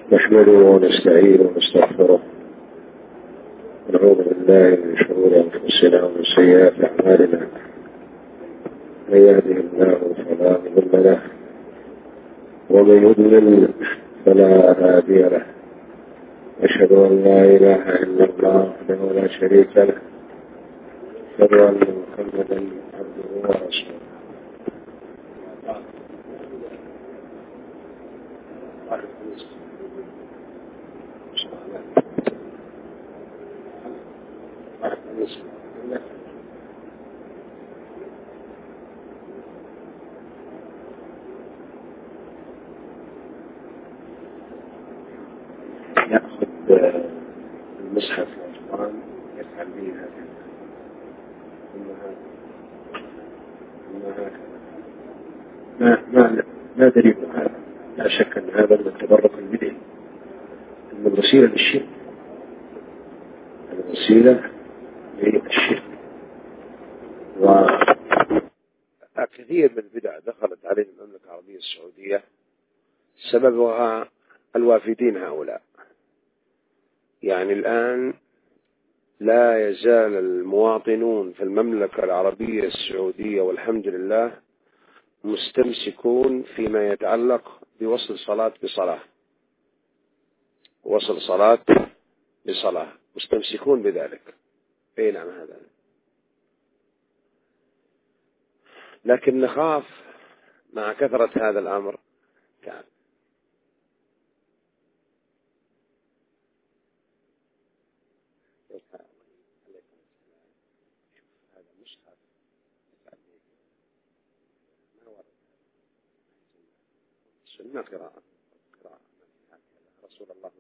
نحمده ونستعينه ونستغفره ونعوذ بالله من شرور أنفسنا ومن سيئات أعمالنا. من يهده الله فلا مضل له ومن يضلل فلا هادي له. أشهد أن لا إله إلا الله وحده لا شريك له. أشهد أن محمدا عبده ورسوله. يأخذ المصحف والقرآن يفعل به هكذا ما دليل هذا؟ لا شك أن هذا من التبرك البدعي، أن الوسيلة للشرك، الوسيلة للشرك. وكثير من البدع دخلت عليه المملكة العربية السعودية سببها الوافدين هؤلاء. يعني الآن لا يزال المواطنون في المملكة العربية السعودية والحمد لله مستمسكون فيما يتعلق بوصل صلاة بصلاة، وصل صلاة بصلاة، مستمسكون بذلك. أي نعم هذا. لكن نخاف مع كثرة هذا الأمر كان سنة قراءة رسول الله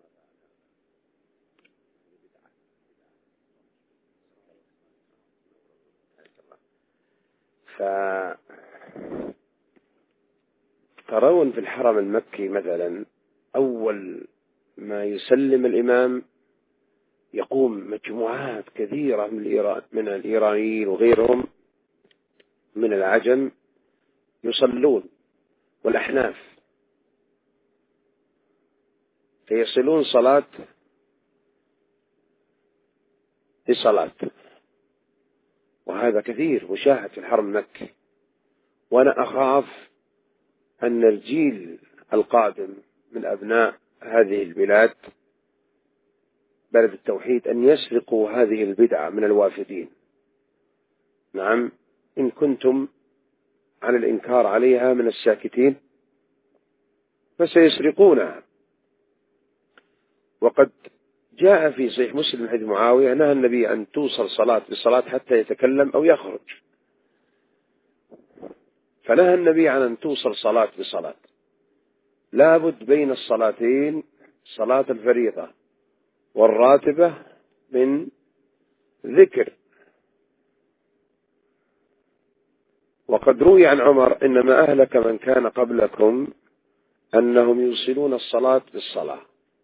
فترون في الحرم المكي مثلا أول ما يسلم الإمام يقوم مجموعات كثيرة من الإيرانيين وغيرهم من العجم يصلون، والأحناف فيصلون صلاة بصلاة، وهذا كثير مشاهد في الحرم المكي. وأنا أخاف أن الجيل القادم من أبناء هذه البلاد بلد التوحيد أن يسرقوا هذه البدعة من الوافدين. نعم، إن كنتم على الإنكار عليها من الساكتين فسيسرقونها. وقد جاء في صحيح مسلم حديث معاوية نهى النبي أن توصل صلاة بالصلاة حتى يتكلم أو يخرج، فنهى النبي عن أن توصل صلاة بصلاة. لابد بين الصلاتين صلاة الفريضة والراتبة من ذكر. وقد روي عن عمر إنما أهلك من كان قبلكم أنهم يوصلون الصلاة بالصلاة.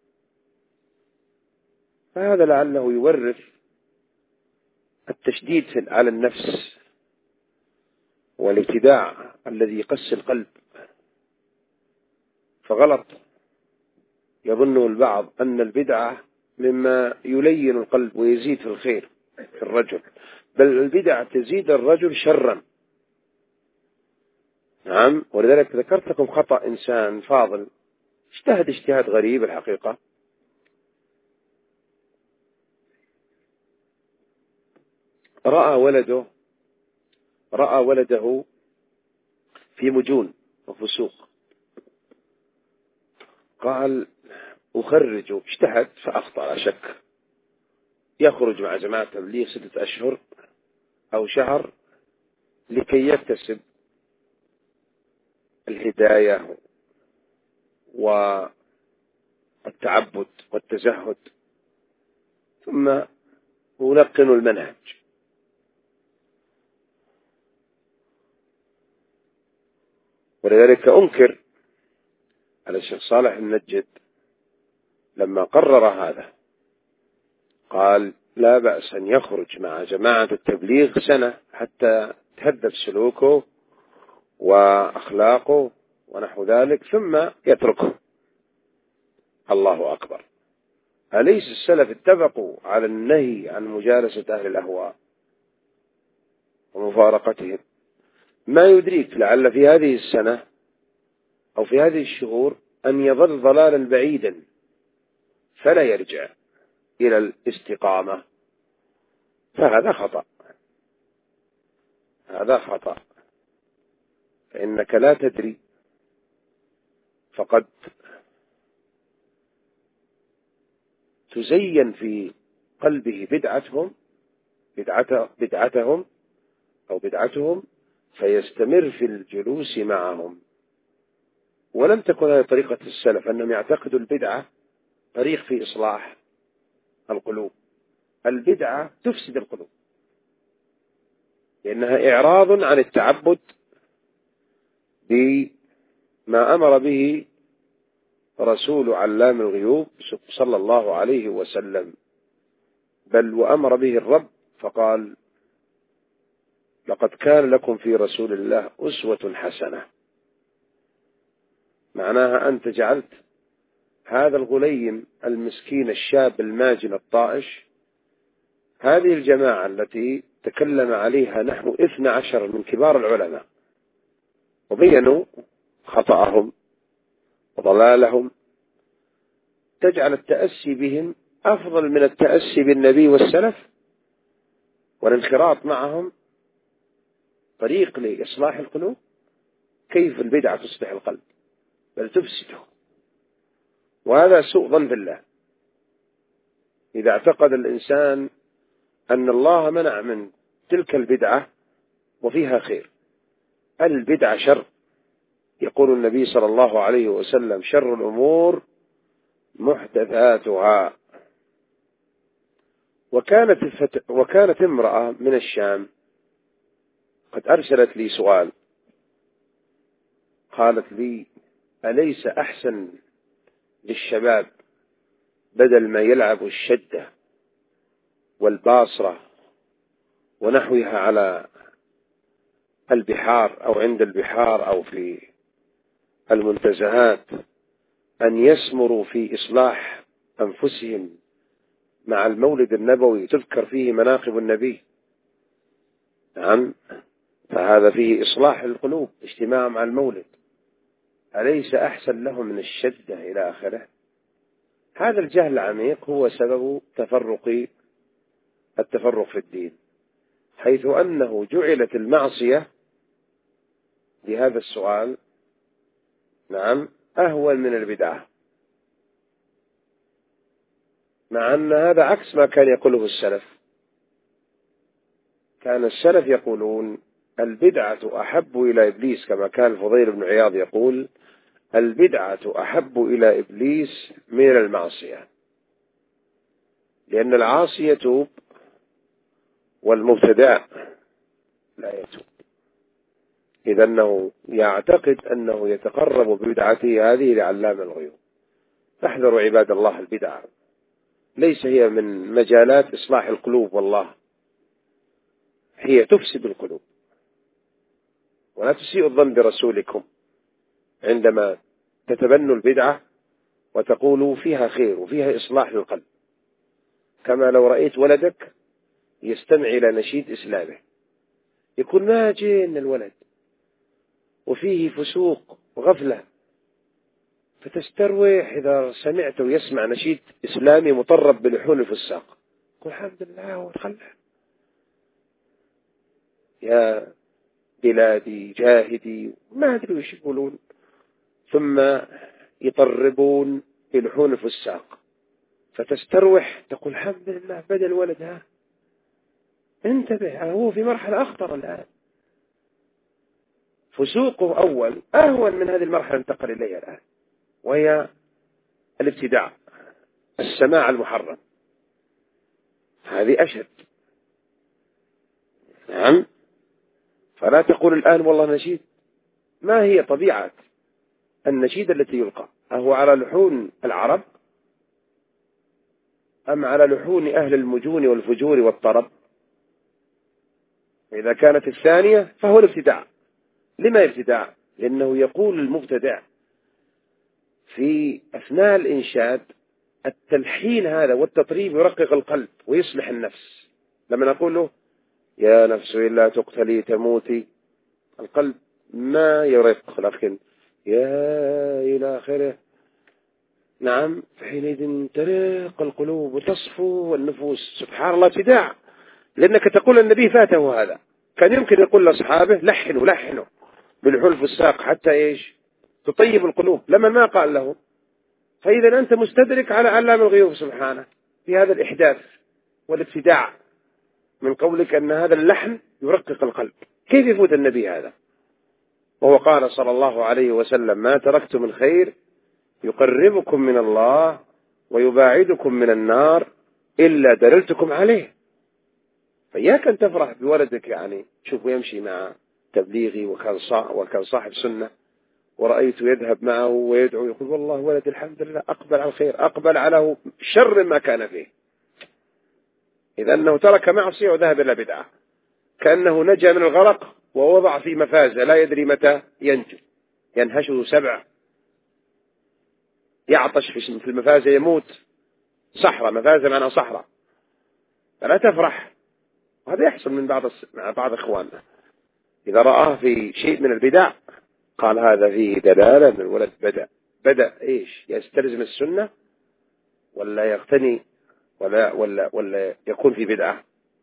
فهذا لعله يورث التشديد على النفس والابتداع الذي يقسي القلب. فغلط يظن البعض أن البدعة مما يلين القلب ويزيد في الخير في الرجل، بل البدعة تزيد الرجل شرا. نعم، ولذلك ذكرت لكم خطأ إنسان فاضل اجتهد اجتهاد غريب الحقيقة. رأى ولده في مجون وفسوق، قال أخرج. اجتهد فأخطأ لا شك. يخرج مع جماعة تبليغ 6 أشهر أو شهر لكي يكتسب الهداية والتعبد والتزهد، ثم يلقن المنهج. ولذلك أنكر على الشيخ صالح النجد لما قرر هذا، قال لا بأس أن يخرج مع جماعة التبليغ سنة حتى تهذب سلوكه وأخلاقه ونحو ذلك ثم يتركه. الله أكبر. أليس السلف اتفقوا على النهي عن مجالسة أهل الأهواء ومفارقتهم؟ ما يدريك لعل في هذه السنة أو في هذه الشهور أن يظل ضلالا بعيدا فلا يرجع إلى الاستقامة، فهذا خطأ. هذا خطأ، فإنك لا تدري، فقد تزين في قلبه بدعتهم أو بدعتهم، فيستمر في الجلوس معهم. ولم تكن هذه طريقة السلف، أنهم يعتقدوا البدعة طريق في إصلاح القلوب. البدعة تفسد القلوب، لأنها إعراض عن التعبد بما أمر به رسول علام الغيوب صلى الله عليه وسلم، بل وأمر به الرب فقال: لقد كان لكم في رسول الله أسوة حسنة. معناها أنت جعلت هذا الغليم المسكين الشاب الماجن الطائش، هذه الجماعة التي تكلم عليها نحو 12 من كبار العلماء وبينوا خطأهم وضلالهم، تجعل التأسي بهم أفضل من التأسي بالنبي والسلف، والانخراط معهم طريق لإصلاح القلوب. كيف البدعة تصلح القلب؟ بل تفسده، وهذا سوء ظن بالله. إذا اعتقد الإنسان أن الله منع من تلك البدعة وفيها خير. البدعة شر، يقول النبي صلى الله عليه وسلم: شر الأمور محدثاتها. وكانت امرأة من الشام قد أرسلت لي سؤال، قالت لي: أليس أحسن للشباب بدل ما يلعبوا الشدة والباصرة ونحوها على البحار أو عند البحار أو في المنتزهات، أن يسمروا في إصلاح أنفسهم مع المولد النبوي تذكر فيه مناقب النبي؟ نعم، فهذا فيه إصلاح القلوب، اجتماع مع المولد. أليس أحسن لهم من الشدة إلى آخره؟ هذا الجهل العميق هو سبب التفرق في الدين، حيث أنه جعلت المعصية بهذا السؤال نعم أهون من البدعة، مع أن هذا عكس ما كان يقوله السلف. كان السلف يقولون البدعة أحب إلى إبليس، كما كان الفضيل بن عياض يقول: البدعة أحب إلى إبليس من المعصية، لأن العاصي يتوب والمبتدع لا يتوب. إذا أنه يعتقد أنه يتقرب ببدعته هذه لعلام الغيوب. فاحذروا عباد الله البدعة، ليس هي من مجالات إصلاح القلوب، والله هي تفسد القلوب. ولا تسيئوا الظن برسولكم عندما تتبنوا البدعة وتقولوا فيها خير وفيها إصلاح للقلب، كما لو رأيت ولدك يستمع إلى نشيد إسلامي، يكون ما جين الولد وفيه فسوق وغفلة، فتستروح إذا سمعت ويسمع نشيد إسلامي مطرب بلحون الفساق، قل الحمد لله وتخلع، يا بلادي جاهدي، ما أدري وش يقولون، ثم يطربون بلحون الفساق، فتستروح تقول الحمد لله بدأ الولد. ها انتبه، هو في مرحلة أخطر الآن، فسوقه أول أهون من هذه المرحلة انتقل إليها الآن، وهي الابتداع، السماع المحرم، هذه أشد. نعم، فلا تقول الآن والله نشيد. ما هي طبيعة النشيد التي يلقى؟ أهو على لحون العرب أم على لحون أهل المجون والفجور والطرب؟ إذا كانت الثانية فهو الابتداع. لما ابتداع؟ لأنه يقول المبتدع في أثناء الإنشاد التلحين هذا والتطريب يرقق القلب ويصلح النفس. لما نقول له يا نفس إلا تقتلي تموتي، القلب ما يرق، لكن يا إلى آخره. نعم، حينئذ ترق القلوب وتصفو والنفوس. سبحان الله، ابتداع. لأنك تقول النبي فاته هذا، كان يمكن يقول لأصحابه لحنوا بالحلف الساق حتى إيش تطيب القلوب، لما ما قال له. فإذا أنت مستدرك على علام الغيوب سبحانه في هذا الإحداث والابتداع من قولك أن هذا اللحن يرقق القلب. كيف يفوت النبي هذا وهو قال صلى الله عليه وسلم ما تركت من خير يقربكم من الله ويباعدكم من النار إلا دللتكم عليه. فإياك أن تفرح بولدك، يعني شوفوا يمشي مع تبليغي وكان صاحب سنة، ورأيته يذهب معه ويدعو يقول والله ولد الحمد لله أقبل على الخير، أقبل على شر ما كان فيه، إذ أنه ترك معصية وذهب إلى بدعة، كأنه نجا من الغرق ووضع في مفازة لا يدري متى ينجو، ينهشه 7، يعطش في المفازة يموت. صحراء، مفازة معنى صحراء. فلا تفرح. وهذا يحصل من بعض إخواننا إذا رآه في شيء من البدع قال هذا فيه دلالة من الولد بدأ إيش يستلزم السنة ولا يقتني ولا يكون في بدعة.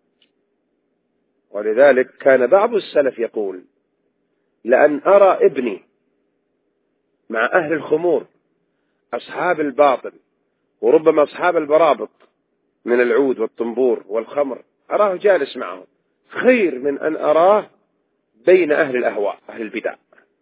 ولذلك كان بعض السلف يقول لأن أرى ابني مع أهل الخمور أصحاب الباطل وربما أصحاب البرابط من العود والطنبور والخمر، أراه جالس معهم خير من أن أراه بين أهل الأهواء أهل البدع.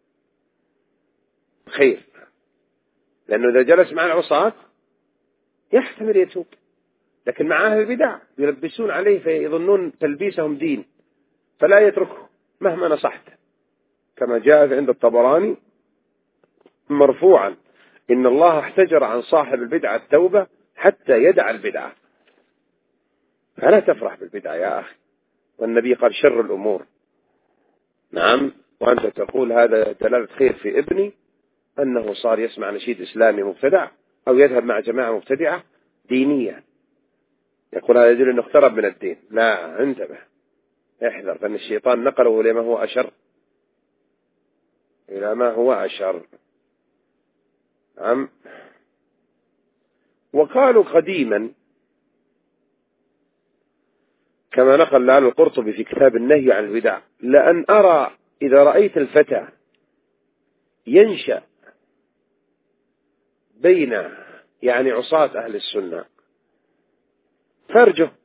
خير، لأنه إذا جلس مع العصاة يحتمل يتوب، لكن مع أهل البدع يلبسون عليه فيظنون تلبيسهم دين فلا يتركه مهما نصحت، كما جاء عند الطبراني مرفوعا إن الله احتجر عن صاحب البدعة التوبة حتى يدع البدعة. فلا تفرح بالبدعة يا أخي، والنبي قال شر الأمور. نعم، وأنت تقول هذا دلالة خير في ابني أنه صار يسمع نشيد إسلامي مبتدع أو يذهب مع جماعة مبتدعة دينية، يقول هذا يدل أنه اقترب من الدين. لا، انتبه، احذر، فإن الشيطان نقله إلى ما هو أشر، إلى ما هو أشر. نعم. وقالوا قديما كما نقل لعل القرطبي في كتاب النهي عن البدع لأن أرى إذا رأيت الفتى ينشأ بين يعني عصاة أهل السنة فرجه،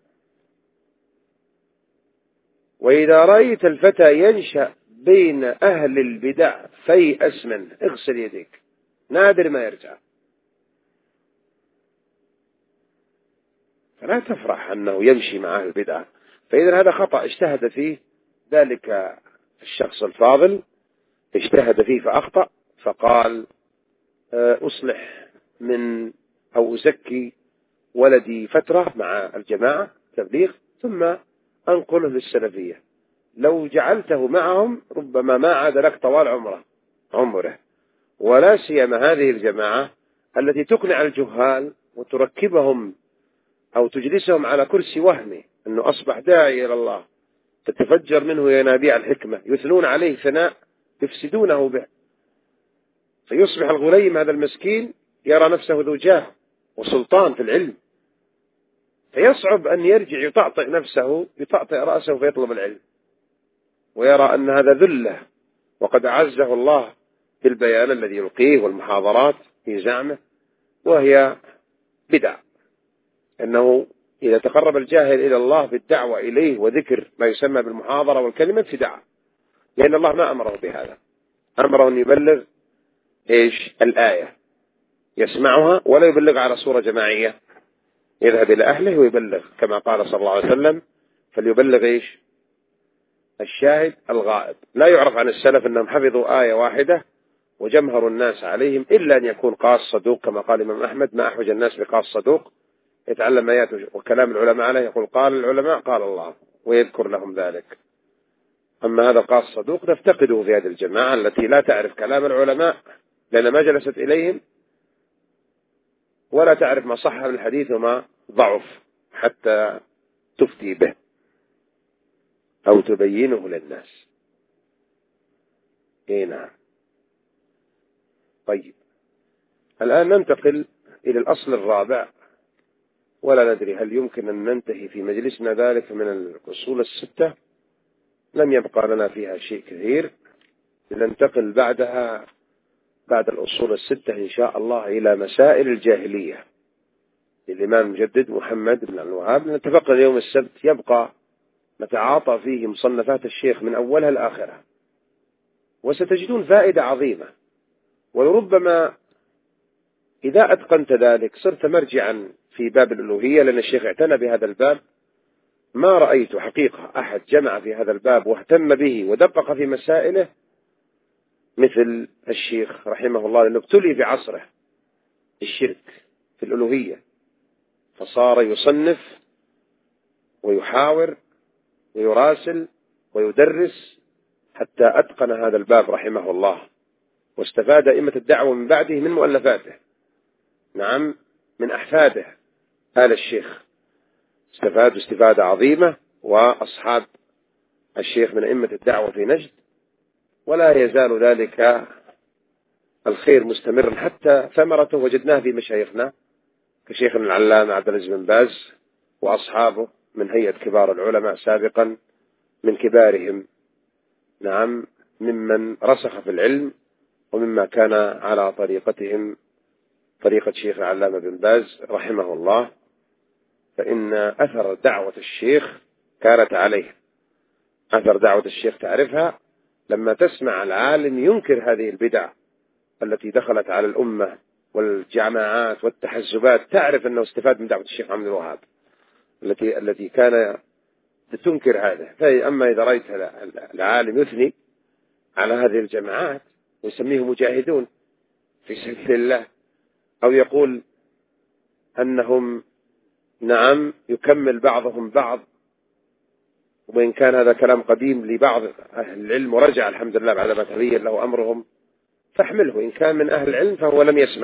وإذا رأيت الفتى ينشأ بين أهل البدع فيأس منه، اغسل يديك، نادر ما يرجع. فلا تفرح أنه يمشي مع أهل البدع. فإذا هذا خطأ اجتهد فيه ذلك الشخص الفاضل، اجتهد فيه فأخطأ، فقال أصلح من أو أزكي ولدي فترة مع الجماعة تبليغ ثم أنقله للسلفية. لو جعلته معهم ربما ما عاد لك طوال عمره، ولا سيما هذه الجماعة التي تقنع الجهال وتركبهم أو تجلسهم على كرسي وهمي أنه أصبح داعي إلى الله، تتفجر منه ينابيع الحكمة، يثنون عليه ثناء يفسدونه به، فيصبح الغليم هذا المسكين يرى نفسه ذو جاه وسلطان في العلم، فيصعب أن يرجع يطأطئ نفسه يطأطئ رأسه فيطلب العلم، ويرى أن هذا ذلة، وقد أعزه الله بالبيان الذي يلقيه والمحاضرات في زعمه، وهي بدع. أنه إذا تقرب الجاهل إلى الله بالدعوة إليه وذكر ما يسمى بالمحاضرة والكلمة ابتداع، لأن الله ما أمره بهذا، أمره أن يبلغ إيش الآية يسمعها ولا يبلغ على صورة جماعية، يذهب إلى أهله ويبلغ كما قال صلى الله عليه وسلم فليبلغ إيش الشاهد الغائب. لا يعرف عن السلف أنهم حفظوا آية واحدة وجمهروا الناس عليهم إلا أن يكون قاص صدوق، كما قال الإمام أحمد ما أحوج الناس بقاص صدوق يتعلم آيات وكلام العلماء عليه، يقول قال العلماء قال الله ويذكر لهم ذلك. أما هذا قاص صدوق نفتقده في هذه الجماعة التي لا تعرف كلام العلماء لأن ما جلست إليهم ولا تعرف ما صح من الحديث وما ضعف حتى تفتي به أو تبينه للناس. نعم. طيب، الآن ننتقل إلى الأصل الرابع، ولا ندري هل يمكن أن ننتهي في مجلسنا ذلك من الأصول الستة. لم يبقى لنا فيها شيء كثير. ننتقل بعدها بعد الأصول الستة إن شاء الله إلى مسائل الجاهلية للإمام المجدد محمد بن الوهاب. نتفق اليوم السبت يبقى نتعاطى فيه مصنفات الشيخ من أولها لآخرها، وستجدون فائدة عظيمة. ولربما إذا أتقنت ذلك صرت مرجعا في باب الألوهية، لأن الشيخ اعتنى بهذا الباب. ما رأيت حقيقة أحد جمع في هذا الباب واهتم به ودقق في مسائله مثل الشيخ رحمه الله، لأنه ابتلي في عصره الشرك في الألوهية، فصار يصنف ويحاور ويراسل ويدرس حتى أتقن هذا الباب رحمه الله، واستفاد أئمة الدعوة من بعده من مؤلفاته. نعم، من أحفاده آل الشيخ استفادوا استفادة عظيمة، وأصحاب الشيخ من أئمة الدعوة في نجد، ولا يزال ذلك الخير مستمرا حتى ثمرته وجدناه في مشايخنا كشيخنا العلامة عبد العزيز بن باز وأصحابه من هيئة كبار العلماء سابقا، من كبارهم نعم ممن رسخ في العلم ومما كان على طريقتهم طريقة شيخ العلامة بن باز رحمه الله. فإن أثر دعوة الشيخ كانت عليه، أثر دعوة الشيخ تعرفها لما تسمع العالم ينكر هذه البدع التي دخلت على الأمة والجماعات والتحزبات، تعرف أنه استفاد من دعوة الشيخ محمد الوهاب التي كان تنكر هذا. أما إذا رأيت العالم يثني على هذه الجماعات ويسميه مجاهدون في سبيل الله، أو يقول أنهم نعم يكمل بعضهم بعض، وإن كان هذا كلام قديم لبعض أهل العلم ورجع الحمد لله بعد ما تغير له أمرهم، فاحمله. إن كان من أهل العلم فهو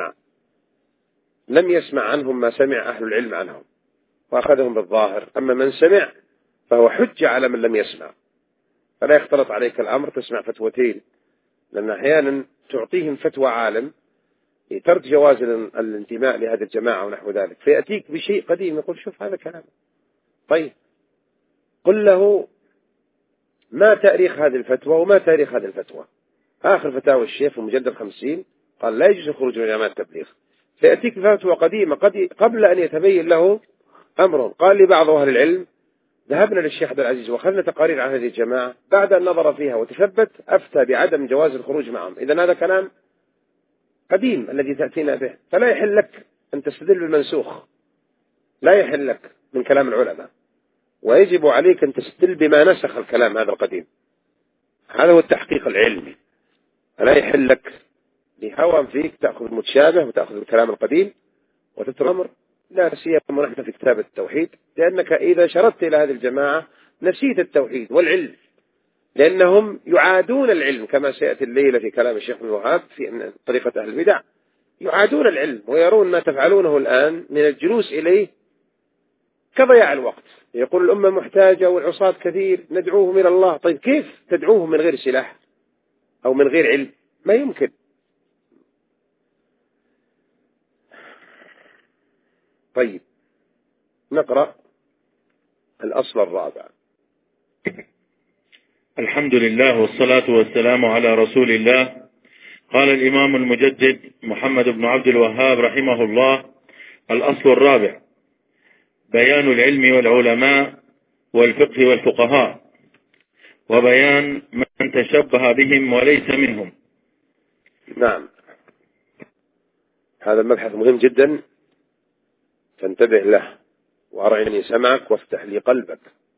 لم يسمع عنهم ما سمع أهل العلم عنهم وأخذهم بالظاهر. أما من سمع فهو حجة على من لم يسمع، فلا يختلط عليك الأمر تسمع فتوتين، لأن أحيانا تعطيهم فتوى عالم ترد جواز الانتماء لهذه الجماعة ونحو ذلك، فيأتيك بشيء قديم يقول شوف هذا كلام. طيب قل له ما تاريخ هذه الفتوى وما تاريخ هذه الفتوى. آخر فتاوى الشيخ في المجلد 50 قال لا يجوز الخروج من جماعة التبليغ، فيأتيك فتوى قديمة قبل أن يتبين له أمر. قال لي بعض أهل العلم ذهبنا للشيخ عبد العزيز وأخذنا تقارير عن هذه الجماعة، بعد أن نظر فيها وتثبت أفتى بعدم جواز الخروج معهم. إذن هذا كلام قديم الذي تأتينا به، فلا يحل لك أن تستدل بالمنسوخ، لا يحل لك من كلام العلماء، ويجب عليك أن تستدل بما نسخ الكلام هذا القديم. هذا هو التحقيق العلمي. فلا يحل لك بهوى فيك تأخذ المتشابه وتأخذ الكلام القديم وتترك الأمر، لا سيما نحن في كتاب التوحيد، لأنك إذا شردت إلى هذه الجماعة نسيت التوحيد والعلم، لأنهم يعادون العلم كما سيأتي الليلة في كلام الشيخ ابن الوهاب في طريقة أهل البدع، يعادون العلم ويرون ما تفعلونه الآن من الجلوس إليه كضياع الوقت. يقول الأمة محتاجة والعصاة كثير ندعوهم إلى الله. طيب كيف تدعوهم من غير سلاح أو من غير علم؟ ما يمكن. طيب نقرأ الأصل الرابع. الحمد لله والصلاة والسلام على رسول الله. قال الإمام المجدد محمد بن عبد الوهاب رحمه الله: الأصل الرابع بيان العلم والعلماء والفقه والفقهاء، وبيان من تشبه بهم وليس منهم. نعم، هذا المبحث مهم جدا، فانتبه له وأرعني سمعك وافتح لي قلبك،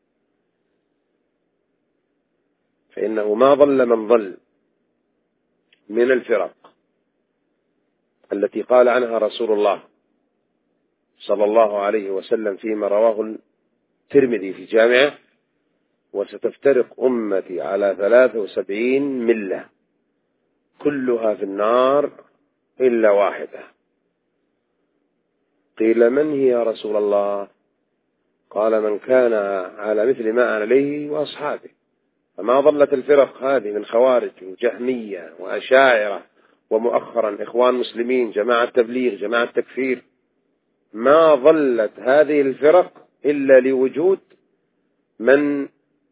فإنه ما ضل من ضل من الفرق التي قال عنها رسول الله صلى الله عليه وسلم فيما رواه الترمذي في جامعه: وستفترق أمتي على 73 ملة كلها في النار إلا واحدة. قيل من هي يا رسول الله؟ قال من كان على مثل ما أنا عليه وأصحابه. فما ظلت الفرق هذه من خوارج وجهمية وأشاعرة ومؤخرا إخوان مسلمين، جماعة تبليغ، جماعة تكفير، ما ظلت هذه الفرق إلا لوجود من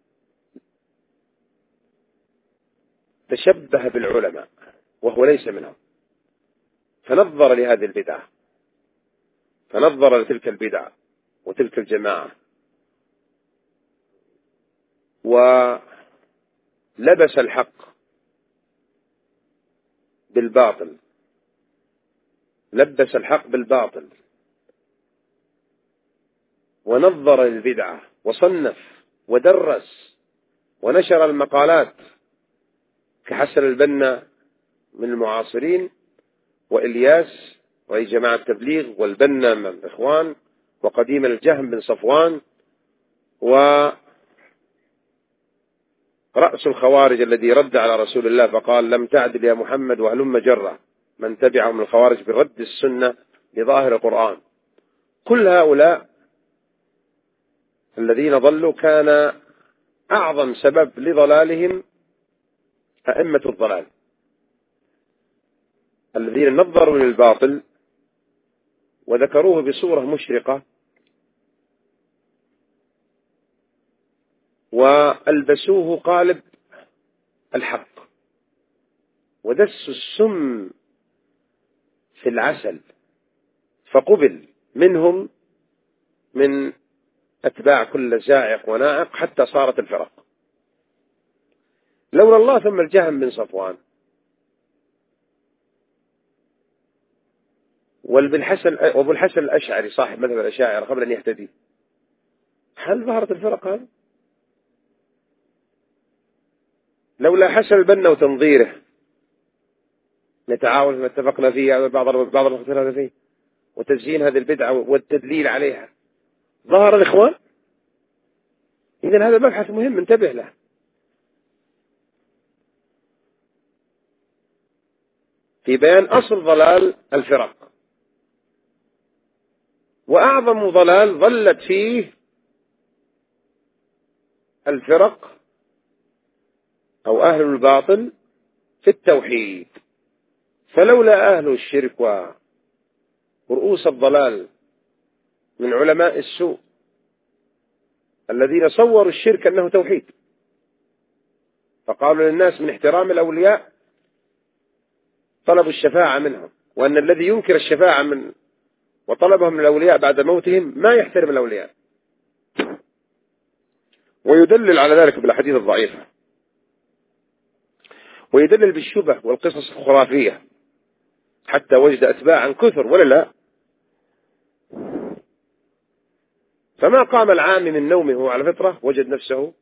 تشبه بالعلماء وهو ليس منهم، فنظر لهذه البدعة، فنظر لتلك البدعة وتلك الجماعة، ولبس الحق بالباطل، لبس الحق بالباطل، ونظر للبدعة وصنف ودرس ونشر المقالات كحسن البنا من المعاصرين، وإلياس وهي جماعة تبليغ، والبنا من الإخوان، وقديما الجهم بن صفوان، ورأس الخوارج الذي رد على رسول الله فقال لم تعدل يا محمد وهلم جرة من تبعهم الخوارج برد السنة لظاهر القرآن. كل هؤلاء الذين ضلوا كان أعظم سبب لضلالهم أئمة الضلال الذين نظروا للباطل وذكروه بصورة مشرقة وألبسوه قالب الحق ودسوا السم في العسل، فقبل منهم من أتباع كل زائق ونائق حتى صارت الفرق. لولا الله ثم الجهم بن صفوان وابو الحسن الأشعري صاحب مذهب الأشاعرة قبل أن يهتدي، هل ظهرت الفرق هذه؟ لولا حسن البنا وتنظيره نتعاون ما اتفقنا فيه بعض الاختلاف فيه وتزيين هذه البدعة والتدليل عليها، ظهر الإخوان. إذن هذا مبحث مهم انتبه له. في بيان أصل ضلال الفرق، وأعظم ضلال ظلت فيه الفرق أو أهل الباطل في التوحيد. فلولا أهل الشرك ورؤوس الضلال من علماء السوء الذين صوروا الشرك أنه توحيد، فقالوا للناس من احترام الأولياء طلبوا الشفاعة منهم، وأن الذي ينكر الشفاعة من وطلبهم من الأولياء بعد موتهم ما يحترم الأولياء، ويدلل على ذلك بالأحاديث الضعيفة، ويدلل بالشبه والقصص الخرافية، حتى وجد أتباعا كثر ولا لا. فما قام العامي من نومه وهو على فطرة وجد نفسه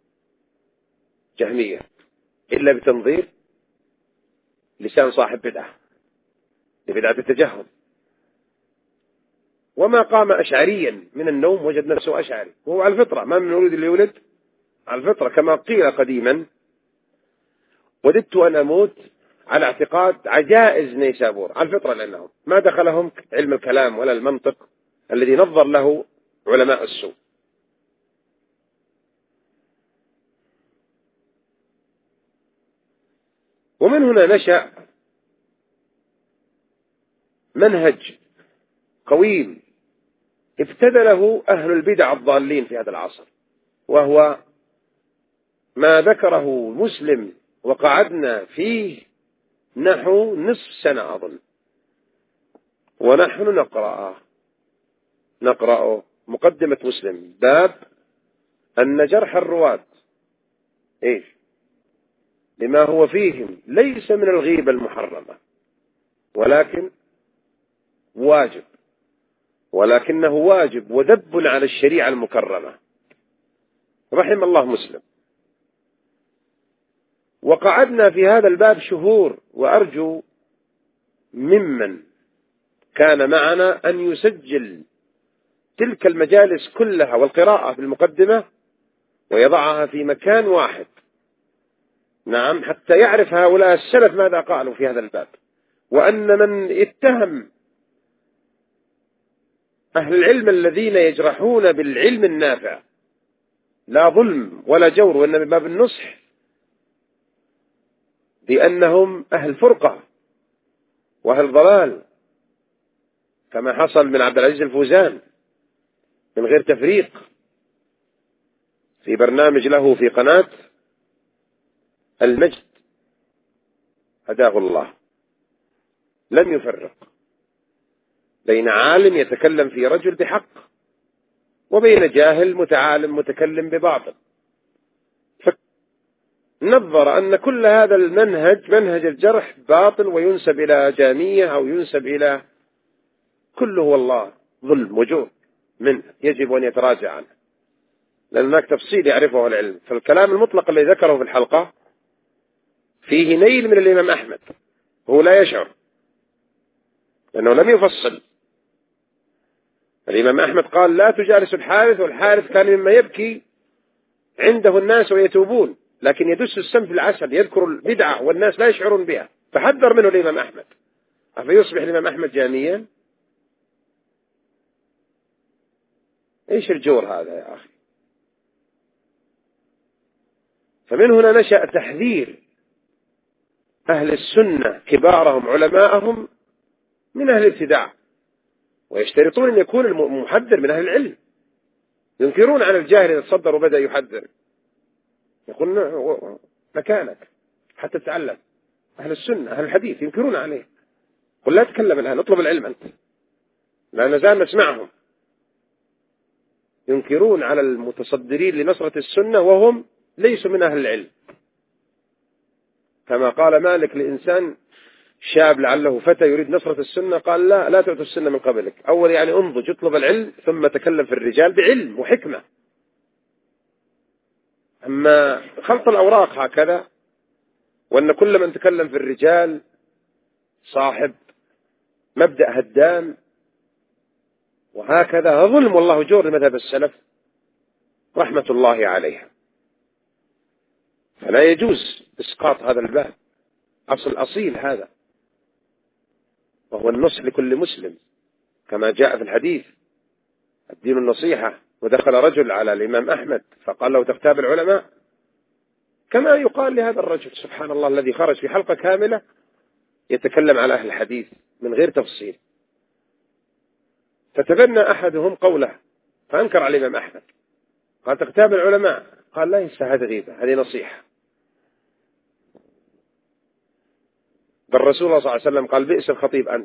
جهمية إلا بتنظير لسان صاحب بدعة لبدعة التجهم. وما قام أشعريا من النوم وجد نفسه أشعري وهو على الفطرة، ما من ولد اللي يولد على الفطرة، كما قيل قديما وددت أن أموت على اعتقاد عجائز نيسابور على الفطرة، لأنهم ما دخلهم علم الكلام ولا المنطق الذي نظر له علماء السوء. ومن هنا نشأ منهج قويم ابتدله أهل البدع الضالين في هذا العصر، وهو ما ذكره مسلم وقعدنا فيه نحو نصف سنة أظن، ونحن نقرأ مقدمة مسلم باب أن جرح الرواة لما هو فيهم ليس من الغيبة المحرمة ولكن واجب، ولكنه واجب وذب على الشريعة المكرمة، رحم الله مسلم. وقعدنا في هذا الباب شهور، وأرجو ممن كان معنا أن يسجل تلك المجالس كلها والقراءة في المقدمة ويضعها في مكان واحد، نعم، حتى يعرف هؤلاء السلف ماذا قالوا في هذا الباب، وأن من اتهم أهل العلم الذين يجرحون بالعلم النافع، لا ظلم ولا جور، وإنما من باب النصح، بأنهم أهل فرقة وأهل ضلال، كما حصل من عبد العزيز الفوزان من غير تفريق في برنامج له في قناة المجد، هداه الله، لم يفرق بين عالم يتكلم في رجل بحق وبين جاهل متعالم متكلم بباطل، فنظر أن كل هذا المنهج، منهج الجرح، باطل وينسب إلى جامية أو ينسب إلى كله والله ظلم وجور منه، يجب أن يتراجع عنه، لأن هناك تفصيل يعرفه العلم. فالكلام المطلق الذي ذكره في الحلقة فيه نيل من الإمام أحمد، هو لا يشعر لأنه لم يفصل. الإمام أحمد قال لا تجالس الحارث، والحارث كان مما يبكي عنده الناس ويتوبون، لكن يدس السم في العسل، يذكر البدعة والناس لا يشعرون بها، فحذر منه الإمام أحمد. أفيصبح الإمام أحمد جاميا؟ إيش الجور هذا يا أخي؟ فمن هنا نشأ تحذير أهل السنة كبارهم علماءهم من أهل الابتداع، ويشترطون أن يكون المحذر من أهل العلم. ينكرون عن الجاهل إذا تصدر وبدأ يحذر، يقولون مكانك حتى تتعلم. أهل السنة أهل الحديث ينكرون عليه، قل لا تكلم الآن، اطلب العلم أنت، لا نزال نسمعهم ينكرون على المتصدرين لنصرة السنة وهم ليسوا من أهل العلم. كما قال مالك لإنسان شاب لعله فتى يريد نصرة السنة، قال لا تعطوا السنة من قبلك، أول يعني انضج اطلب العلم ثم تكلم في الرجال بعلم وحكمة. أما خلط الأوراق هكذا، وأن كل من تكلم في الرجال صاحب مبدأ هدام وهكذا، ظلم والله جور لمذهب السلف رحمة الله عليها. فلا يجوز إسقاط هذا الباب، أصل أصيل هذا، وهو النصح لكل مسلم كما جاء في الحديث الدين النصيحة. ودخل رجل على الإمام أحمد فقال له تغتاب العلماء، كما يقال لهذا الرجل سبحان الله الذي خرج في حلقة كاملة يتكلم على أهل الحديث من غير تفصيل. فتبنى أحدهم قوله فأنكر على الإمام أحمد، قال تغتاب العلماء، قال لا ينسى، هذه غيبة، هذه نصيحة. بل الرسول صلى الله عليه وسلم قال بئس الخطيب أنت.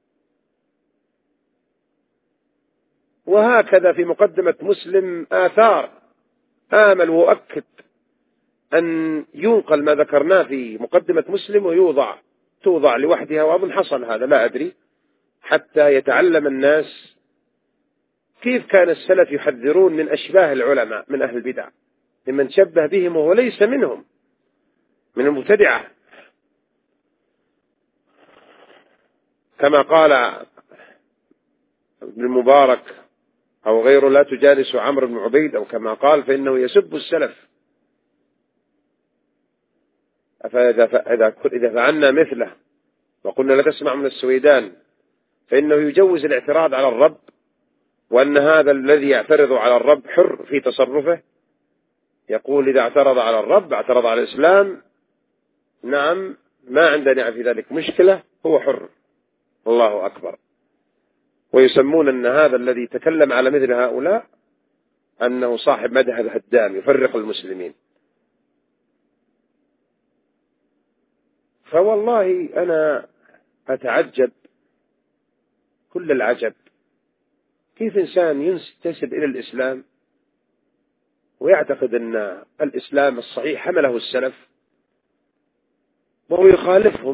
وهكذا في مقدمة مسلم آثار آمل وأكد أن ينقل ما ذكرناه في مقدمة مسلم توضع لوحدها، وأظن حصل هذا لا أدري، حتى يتعلم الناس كيف كان السلف يحذرون من أشباه العلماء من أهل البدع، ممن شبه بهم وهو ليس منهم، من المبتدعة. كما قال ابن المبارك أو غيره لا تجالس عمرو بن عبيد، أو كما قال فإنه يسب السلف، إذا فعلنا مثله وقلنا لا تسمع من السويدان، فإنه يجوز الاعتراض على الرب، وأن هذا الذي يعترض على الرب حر في تصرفه. يقول إذا اعترض على الرب اعترض على الإسلام، نعم ما عندنا في ذلك مشكلة، هو حر. الله أكبر. ويسمون أن هذا الذي تكلم على مثل هؤلاء أنه صاحب مذهب هدام يفرق المسلمين. فوالله أنا أتعجب كل العجب كيف إنسان ينتسب إلى الإسلام ويعتقد أن الإسلام الصحيح حمله السلف، وهو يخالفهم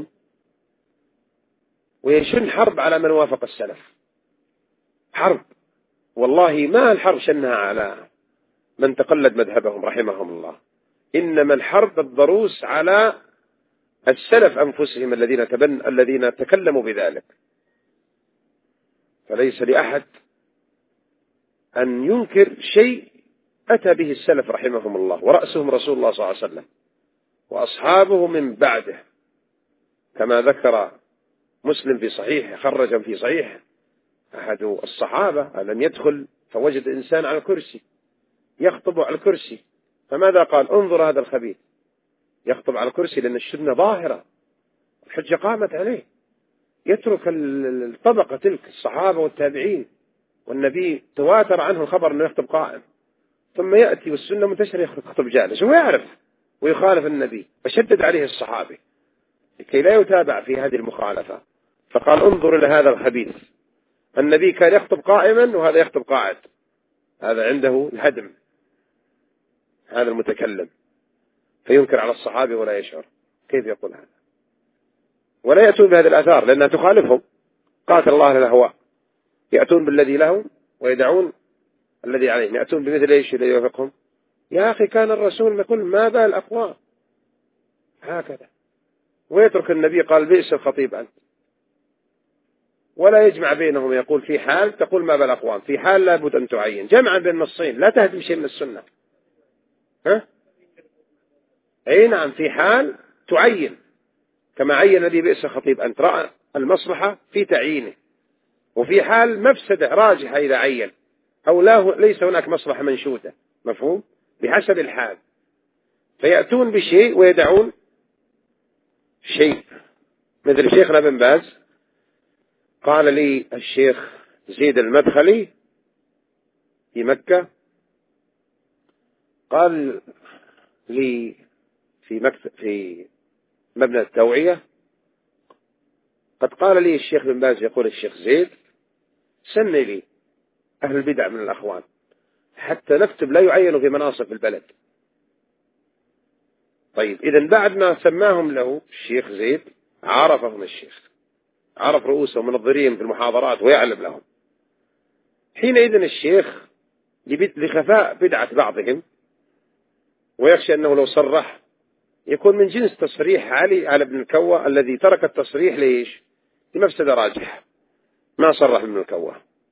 ويشن حرب على من وافق السلف. حرب والله ما الحرب شنها على من تقلد مذهبهم رحمهم الله، إنما الحرب الضروس على السلف أنفسهم الذين تكلموا بذلك. فليس لأحد أن ينكر شيء أتى به السلف رحمهم الله، ورأسهم رسول الله صلى الله عليه وسلم وأصحابه من بعده، كما ذكر مسلم في صحيح، خرج في صحيح أحد الصحابة لم يدخل فوجد إنسان على الكرسي يخطب على الكرسي، فماذا قال؟ انظر هذا الخبيث يخطب على الكرسي، لأن السنة ظاهرة الحجة قامت عليه، يترك الطبقة تلك الصحابة والتابعين والنبي تواتر عنه الخبر أنه يخطب قائم، ثم يأتي والسنة منتشرة يخطب جالس، هو يعرف ويخالف النبي، فشدد عليه الصحابي لكي لا يتابع في هذه المخالفة، فقال انظر إلى هذا الخبيث، النبي كان يخطب قائما وهذا يخطب قاعد، هذا عنده الهدم، هذا المتكلم، فينكر على الصحابي ولا يشعر. كيف يقول هذا؟ ولا يأتون بهذه الآثار لأنها تخالفهم، قاتل الله الأهواء، يأتون بالذي لهم ويدعون الذي عليهم، يأتون بمثل ايش الذي يوافقهم. يا أخي كان الرسول يقول ما بال الأقوام هكذا، ويترك النبي قال بئس الخطيب أنت، ولا يجمع بينهم، يقول في حال تقول ما بال الأقوام، في حال لابد أن تعين، جمعا بين النصين، لا تهدم شيء من السنة. أي نعم، في حال تعين كما عين الذي بئس الخطيب أنت، رأى المصلحة في تعيينه، وفي حال مفسدة راجحة إذا عين، أو ليس هناك مصلحة منشودة، مفهوم؟ بحسب الحال، فيأتون بشيء ويدعون شيء. مثل شيخنا بن باز قال لي الشيخ زيد المدخلي في مكة، قال لي في مبنى التوعية، قد قال لي الشيخ بن باز يقول الشيخ زيد سمي لي أهل البدع من الأخوان حتى نكتب لا يعينوا في مناصب البلد. طيب إذن بعد ما سماهم له الشيخ زيد عرفهم الشيخ، عرف رؤوسهم منظرين في المحاضرات ويعلم لهم، حينئذ الشيخ لخفاء بدعة بعضهم ويخشى أنه لو صرح يكون من جنس تصريح علي على ابن الكوى الذي ترك التصريح ليش؟ لمفسدة راجحة، ما صرح ابن الكوى،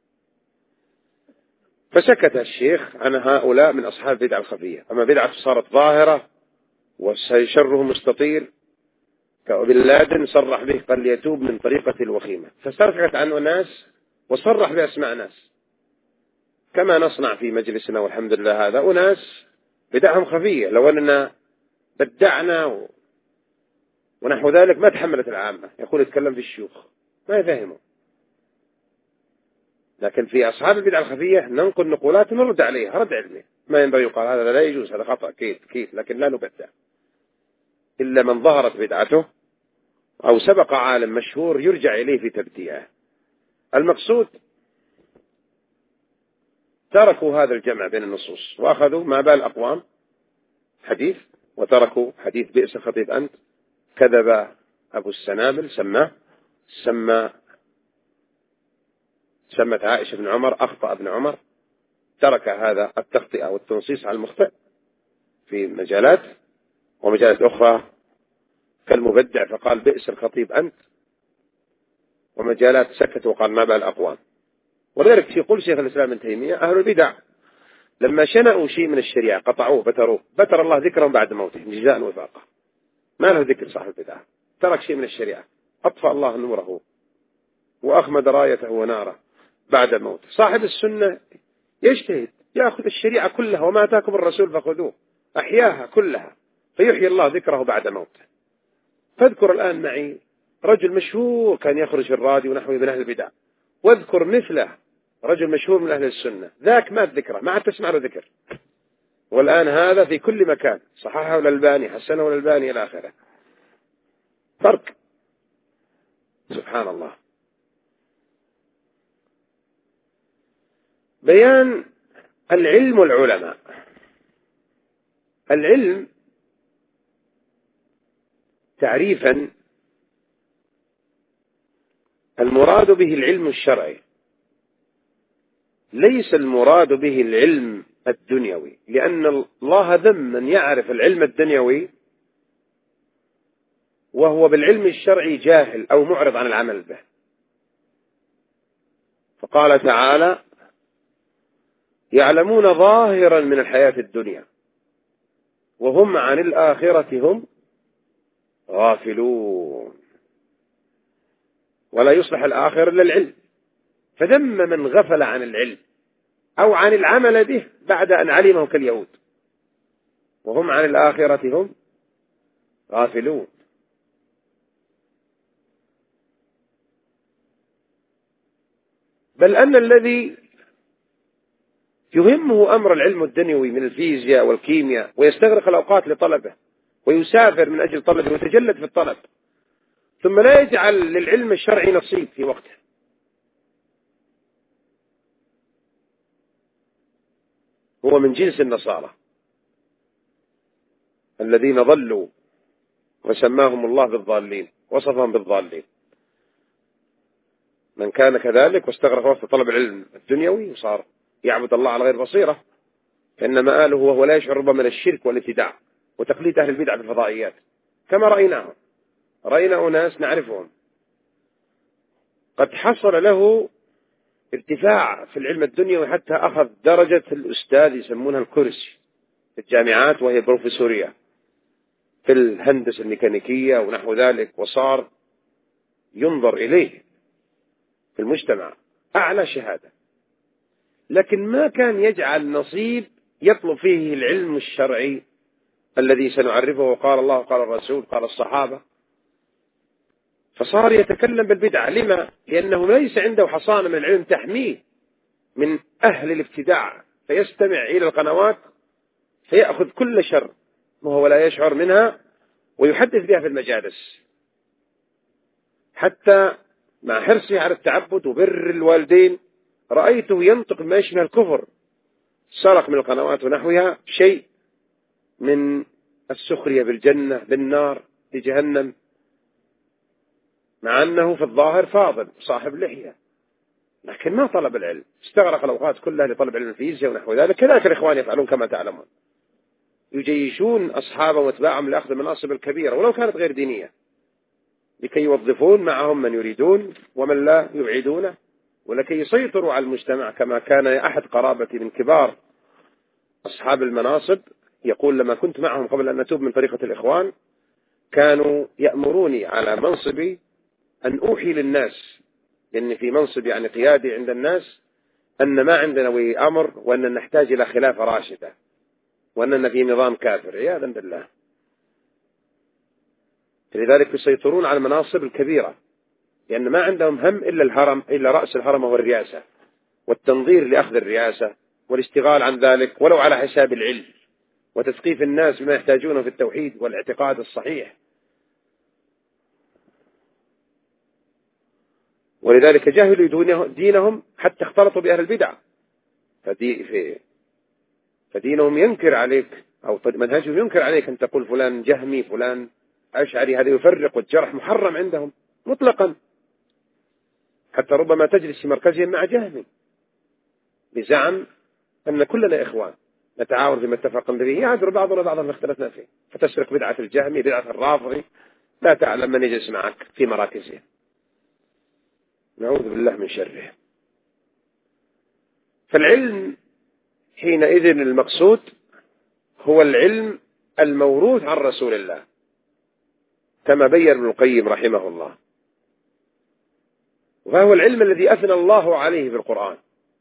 فسكت الشيخ عن هؤلاء من أصحاب بدعة الخفية. أما بدعة صارت ظاهرة وشره مستطير كابن لادن صرح به قال ليتوب من طريقة الوخيمة، فسكت عنه ناس وصرح بأسماء ناس، كما نصنع في مجلسنا والحمد لله، هذا أناس بدعهم خفية، لو أننا بدعنا ونحو ذلك ما تحملت العامة، يقول يتكلم في الشيوخ ما يفهموا، لكن في أصحاب البدع الخفية ننقل نقولات ونرد عليها رد علمي، ما ينبغي يقال هذا لا يجوز هذا خطأ كيف، لكن لا نبدع إلا من ظهرت بدعته أو سبق عالم مشهور يرجع إليه في تبديعه. المقصود تركوا هذا الجمع بين النصوص وأخذوا ما بال أقوام حديث، وتركوا حديث بئس الخطيب أنت، كذب أبو السنابل سمت عائشة بن عمر، أخطأ ابن عمر، ترك هذا التخطئة والتنصيص على المخطئ في مجالات، ومجالات أخرى كالمبدع فقال بئس الخطيب أنت، ومجالات سكت وقال ما بال أقوام. ولذلك يقول شيخ الإسلام ابن تيمية أهل البدع لما شنأوا شيء من الشريعة قطعوه بتر الله ذكرهم بعد موتهم جزاء وفاقة، ما له ذكر صاحب البدع، ترك شيء من الشريعة أطفأ الله نوره وأخمد رايته وناره بعد موته. صاحب السنة يجتهد يأخذ الشريعة كلها وما أتاكم الرسول فخذوه، أحياها كلها فيحيي الله ذكره بعد موته. فاذكر الآن معي رجل مشهور كان يخرج في الراديو ونحوه من أهل البدع، واذكر مثله رجل مشهور من أهل السنة، ذاك ما ذكره ما عاد تسمع له ذكر، والآن هذا في كل مكان صححه الألباني حسنه الألباني إلى آخره. فرق سبحان الله. بيان العلم والعلماء. العلم تعريفا المراد به العلم الشرعي، ليس المراد به العلم الدنيوي، لأن الله ذم من يعرف العلم الدنيوي وهو بالعلم الشرعي جاهل أو معرض عن العمل به. فقال تعالى يعلمون ظاهرا من الحياة الدنيا وهم عن الآخرة هم غافلون. ولا يصلح الآخر إلا العلم، فذم من غفل عن العلم أو عن العمل به بعد أن علمه كاليهود، وهم عن الآخرة هم غافلون. بل أن الذي يهمه أمر العلم الدنيوي من الفيزياء والكيمياء ويستغرق الأوقات لطلبه ويسافر من أجل طلبه ويتجلد في الطلب، ثم لا يجعل للعلم الشرعي نصيب في وقته، هو من جنس النصارى الذين ضلوا وسماهم الله بالضالين، وصفهم بالضالين. من كان كذلك واستغرق وقت طلب العلم الدنيوي وصار يعبد الله على غير بصيرة، فإن مآله وهو لا يشعر ربما من الشرك والابتداع وتقليد أهل البدع في الفضائيات، كما رأينا أناس نعرفهم قد حصل له ارتفاع في العلم الدنيوي حتى أخذ درجة الأستاذ يسمونها الكرسي في الجامعات، وهي بروفيسورية في الهندسة الميكانيكية ونحو ذلك، وصار ينظر إليه في المجتمع أعلى شهادة، لكن ما كان يجعل نصيب يطلب فيه العلم الشرعي الذي سنعرفه قال الله قال الرسول قال الصحابة، فصار يتكلم بالبدعة. لما؟ لأنه ليس عنده حصانة من العلم تحميه من أهل الابتداع، فيستمع إلى القنوات فيأخذ كل شر وهو لا يشعر منها ويحدث بها في المجالس، حتى مع حرصه على التعبد وبر الوالدين رأيته ينطق ما يشبه الكفر، سرق من القنوات ونحوها شيء من السخرية بالجنة بالنار بجهنم، مع أنه في الظاهر فاضل صاحب لحية، لكن ما طلب العلم، استغرق الأوقات كلها لطلب علم الفيزياء ونحو ذلك. كذلك الإخوان يفعلون كما تعلمون، يجيشون أصحابهم واتباعهم لأخذ المناصب الكبيرة ولو كانت غير دينية، لكي يوظفون معهم من يريدون ومن لا يبعدونه، ولكي يسيطروا على المجتمع. كما كان أحد قرابتي من كبار أصحاب المناصب يقول لما كنت معهم قبل أن نتوب من طريقة الإخوان كانوا يأمروني على منصبي أن أوحي للناس، لأن في منصب يعني قيادي عند الناس، أن ما عندنا ولي أمر وأن نحتاج إلى خلافة راشدة وأننا في نظام كافر عياذا بالله. لذلك يسيطرون على المناصب الكبيرة لأن ما عندهم هم إلا الهرم، إلا رأس الهرم هو الرئاسة والتنظير لأخذ الرئاسة والاشتغال عن ذلك ولو على حساب العلم وتثقيف الناس بما يحتاجونه في التوحيد والاعتقاد الصحيح. ولذلك جهلوا دينهم حتى اختلطوا بأهل البدع، فدينهم ينكر عليك أو منهجهم ينكر عليك أن تقول فلان جهمي فلان أشعري، هذا يفرق والجرح محرم عندهم مطلقا، حتى ربما تجلس في مركزهم مع جهمي بزعم أن كلنا إخوان نتعاون فيما اتفقنا به، يعذر بعضنا بعضا ما اختلفنا فيه، فتسرق بدعة الجهمي بدعة الرافضي لا تعلم من يجلس معك في مراكزهم، نعوذ بالله من شره. فالعلم حينئذ المقصود هو العلم الموروث عن رسول الله كما بين ابن القيم رحمه الله، وهو العلم الذي أثنى الله عليه في القرآن،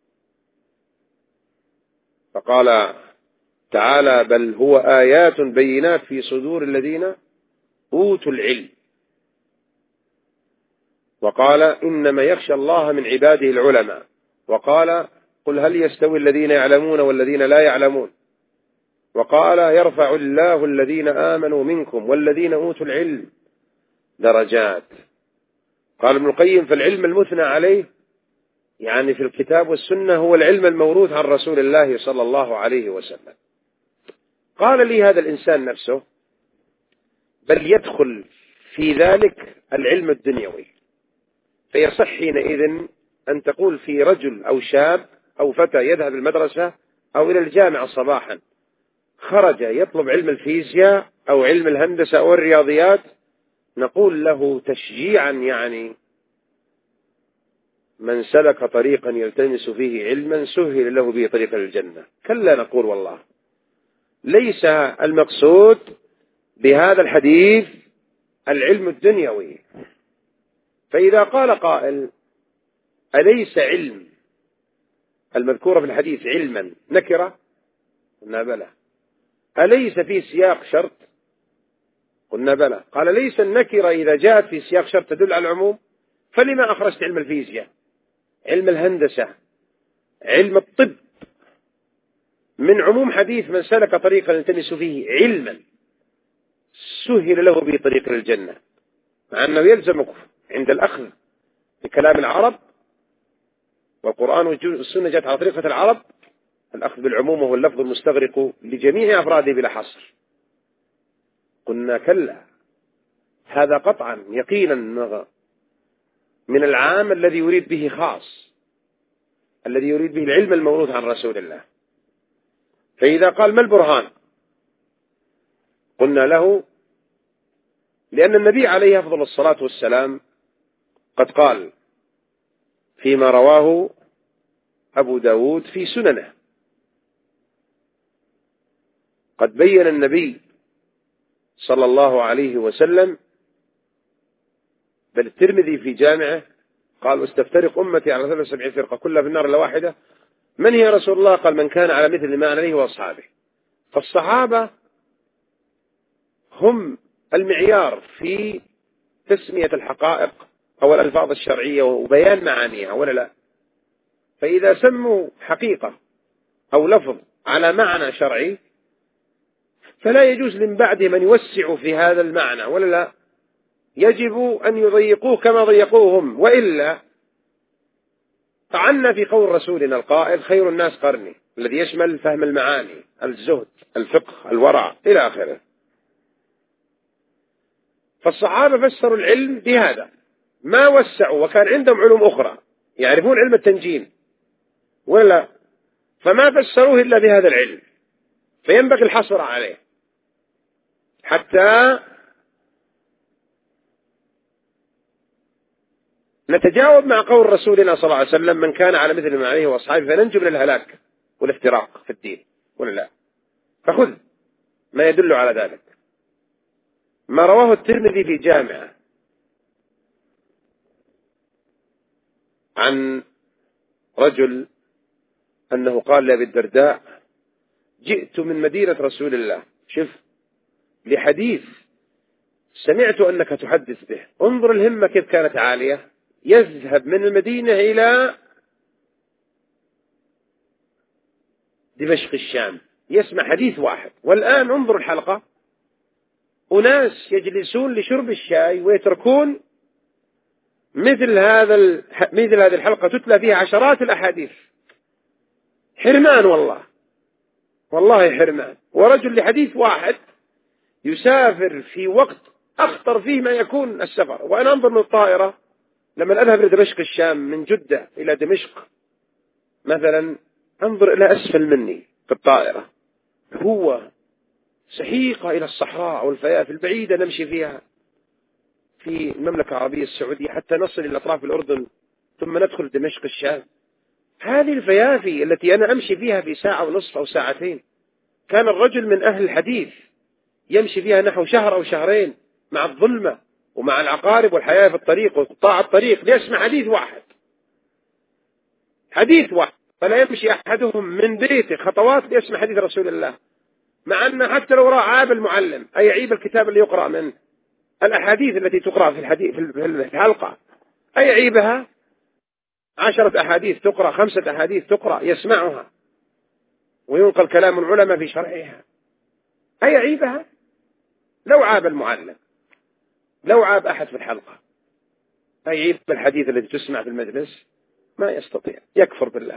فقال تعالى بل هو آيات بينات في صدور الذين أوتوا العلم، وقال إنما يخشى الله من عباده العلماء، وقال قل هل يستوي الذين يعلمون والذين لا يعلمون، وقال يرفع الله الذين آمنوا منكم والذين أوتوا العلم درجات. قال ابن القيم فالعلم المثنى عليه يعني في الكتاب والسنة هو العلم الموروث عن رسول الله صلى الله عليه وسلم. قال لي هذا الإنسان نفسه بل يدخل في ذلك العلم الدنيوي، فيصح حينئذ أن تقول في رجل أو شاب أو فتى يذهب المدرسة أو إلى الجامعة صباحا خرج يطلب علم الفيزياء أو علم الهندسة أو الرياضيات، نقول له تشجيعا يعني من سلك طريقا يلتمس فيه علما سهل له به طريقا للجنة. كلا، نقول والله ليس المقصود بهذا الحديث العلم الدنيوي. فإذا قال قائل أليس علم المذكورة في الحديث علما نكرة؟ قلنا بلى. أليس في سياق شرط؟ قلنا بلى. قال ليس النكرة إذا جاءت في سياق شرط تدل على العموم، فلما أخرجت علم الفيزياء، علم الهندسة، علم الطب من عموم حديث من سلك طريقا يلتمس فيه علما سهل له به طريق الجنة، مع أنه يلزمك عند الأخذ بكلام العرب، والقرآن والسنة جاءت على طريقة العرب، الأخذ بالعموم وهو اللفظ المستغرق لجميع أفراده بلا حصر. قلنا كلا، هذا قطعا يقينا من العام الذي يريد به خاص، الذي يريد به العلم الموروث عن رسول الله. فإذا قال ما البرهان؟ قلنا له لأن النبي عليه أفضل الصلاة والسلام قد قال فيما رواه أبو داود في سننه، قد بين النبي صلى الله عليه وسلم، بل الترمذي في جامعه قال واستفترق أمتي على 73 فرقة كلها في النار إلا واحدة، من هي رسول الله؟ قال من كان على مثل ما أنا عليه وأصحابه. فالصحابة هم المعيار في تسمية الحقائق أو الألفاظ الشرعية وبيان معانيها، ولا لا؟ فإذا سموا حقيقة أو لفظ على معنى شرعي فلا يجوز من بعدهم أن يوسعوا في هذا المعنى، ولا لا؟ يجب أن يضيقوه كما ضيقوهم، وإلا طعنا في قول رسولنا القائل خير الناس قرني، الذي يشمل فهم المعاني، الزهد، الفقه، الورع إلى آخره. فالصحابة فسروا العلم بهذا، ما وسعوا، وكان عندهم علوم أخرى يعرفون علم التنجيم، ولا فما فسروه إلا بهذا العلم، فينبغي الحصر عليه حتى نتجاوب مع قول رسولنا صلى الله عليه وسلم من كان على مثل ما عليه وأصحابه فننجو من الهلاك والافتراق في الدين، ولا لا؟ فخذ ما يدل على ذلك. ما رواه الترمذي في جامعه عن رجل أنه قال لأبي الدرداء جئت من مدينة رسول الله، شوف، لحديث سمعت أنك تحدث به. انظر الهمة كيف كانت عالية، يذهب من المدينة إلى دمشق الشام يسمع حديث واحد. والآن انظر الحلقة، أناس يجلسون لشرب الشاي ويتركون مثل هذه الحلقة تتلى فيها عشرات الأحاديث. حرمان والله حرمان. ورجل لحديث واحد يسافر في وقت أخطر فيه ما يكون السفر. وأنا أنظر من الطائرة لما أذهب إلى دمشق الشام من جدة إلى دمشق مثلا، أنظر إلى أسفل مني في الطائرة، هو سحيقة إلى الصحراء والفيافي البعيدة نمشي فيها في المملكة العربية السعودية حتى نصل إلى أطراف الأردن ثم ندخل دمشق الشام. هذه الفيافي التي أنا أمشي فيها في ساعة ونصف أو ساعتين، كان الرجل من أهل الحديث يمشي فيها نحو شهر أو شهرين مع الظلمة ومع العقارب والحياة في الطريق وقطاع الطريق ليسمع حديث واحد. فلا يمشي أحدهم من بيته خطوات ليسمع حديث رسول الله، مع أن حتى لو رأى عاب المعلم أي عيب الكتاب اللي يقرأ منه، الأحاديث التي تقرأ في الحلقة أي عيبها؟ 10 أحاديث تقرأ، 5 أحاديث تقرأ يسمعها وينقل كلام العلماء في شرحها، أي عيبها؟ لو عاب المعلم، لو عاب أحد في الحلقة، أي عيب الحديث الذي تسمع في المجلس؟ ما يستطيع، يكفر بالله.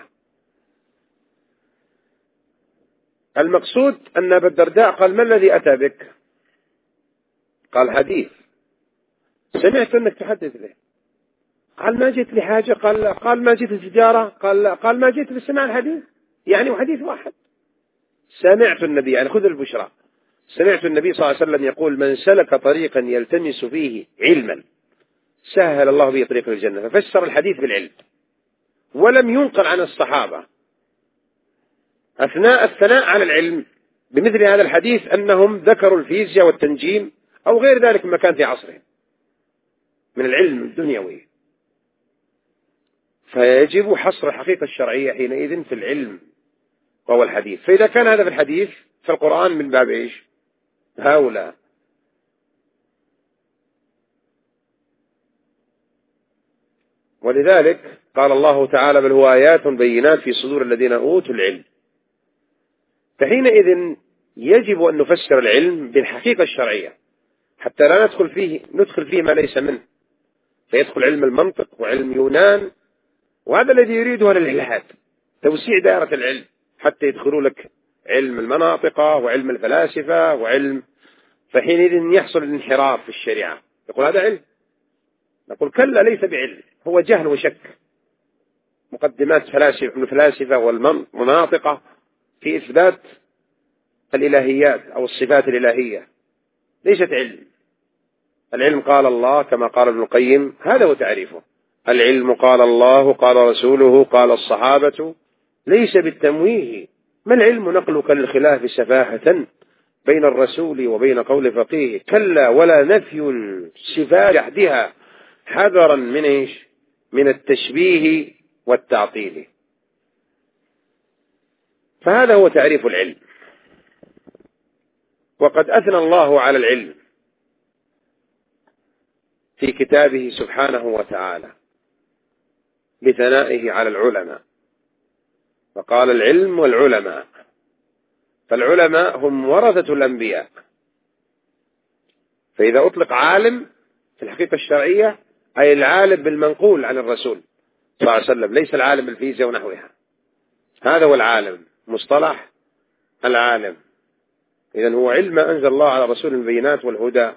المقصود أن أبا الدرداء قال ما الذي أتى بك؟ قال حديث سمعت أنك تحدث به. قال ما جئت لحاجة؟ قال ما جئت لتجارة؟ قال ما جئت لسماع الحديث، يعني وحديث واحد. سمعت النبي، يعني خذ البشرى، سمعت النبي صلى الله عليه وسلم يقول من سلك طريقا يلتمس فيه علما سهل الله به طريق الجنة. ففسر الحديث بالعلم، ولم ينقل عن الصحابة أثناء الثناء على العلم بمثل هذا الحديث أنهم ذكروا الفيزياء والتنجيم أو غير ذلك مما كان في عصرهم من العلم الدنيوي. فيجب حصر الحقيقة الشرعية حينئذ في العلم وهو الحديث. فإذا كان هذا في الحديث فالقرآن من باب إيش؟ هؤلاء. ولذلك قال الله تعالى بل هو آيات بينات في صدور الذين أوتوا العلم. فحينئذ يجب أن نفسر العلم بالحقيقة الشرعية حتى لا ندخل فيه ما ليس منه، فيدخل علم المنطق وعلم يونان، وهذا الذي يريده الإلحاد، توسيع دائرة العلم حتى يدخلوا لك علم المناطق وعلم الفلاسفة وعلم، فحينئذ يحصل الانحراف في الشريعة. يقول هذا علم، نقول كلا ليس بعلم، هو جهل وشك، مقدمات الفلاسفة والمناطق في إثبات الإلهيات أو الصفات الإلهية، ليست علم. العلم قال الله كما قال ابن القيم، هذا هو تعريفه، العلم قال الله قال رسوله قال الصحابة، ليس بالتمويه. ما العلم نقلك للخلاف سفاهة بين الرسول وبين قول فقيه، كلا ولا نفي الصفات جحدها حذرا من إيش؟ من التشبيه والتعطيل. فهذا هو تعريف العلم. وقد أثنى الله على العلم في كتابه سبحانه وتعالى بثنائه على العلماء، فقال العلم والعلماء، فالعلماء هم ورثة الأنبياء. فإذا أطلق عالم في الحقيقة الشرعية أي العالم بالمنقول عن الرسول صلى الله عليه وسلم، ليس العالم بالفيزياء ونحوها، هذا هو العالم، مصطلح العالم. إذن هو علم ما أنزل الله على رسول البينات والهدى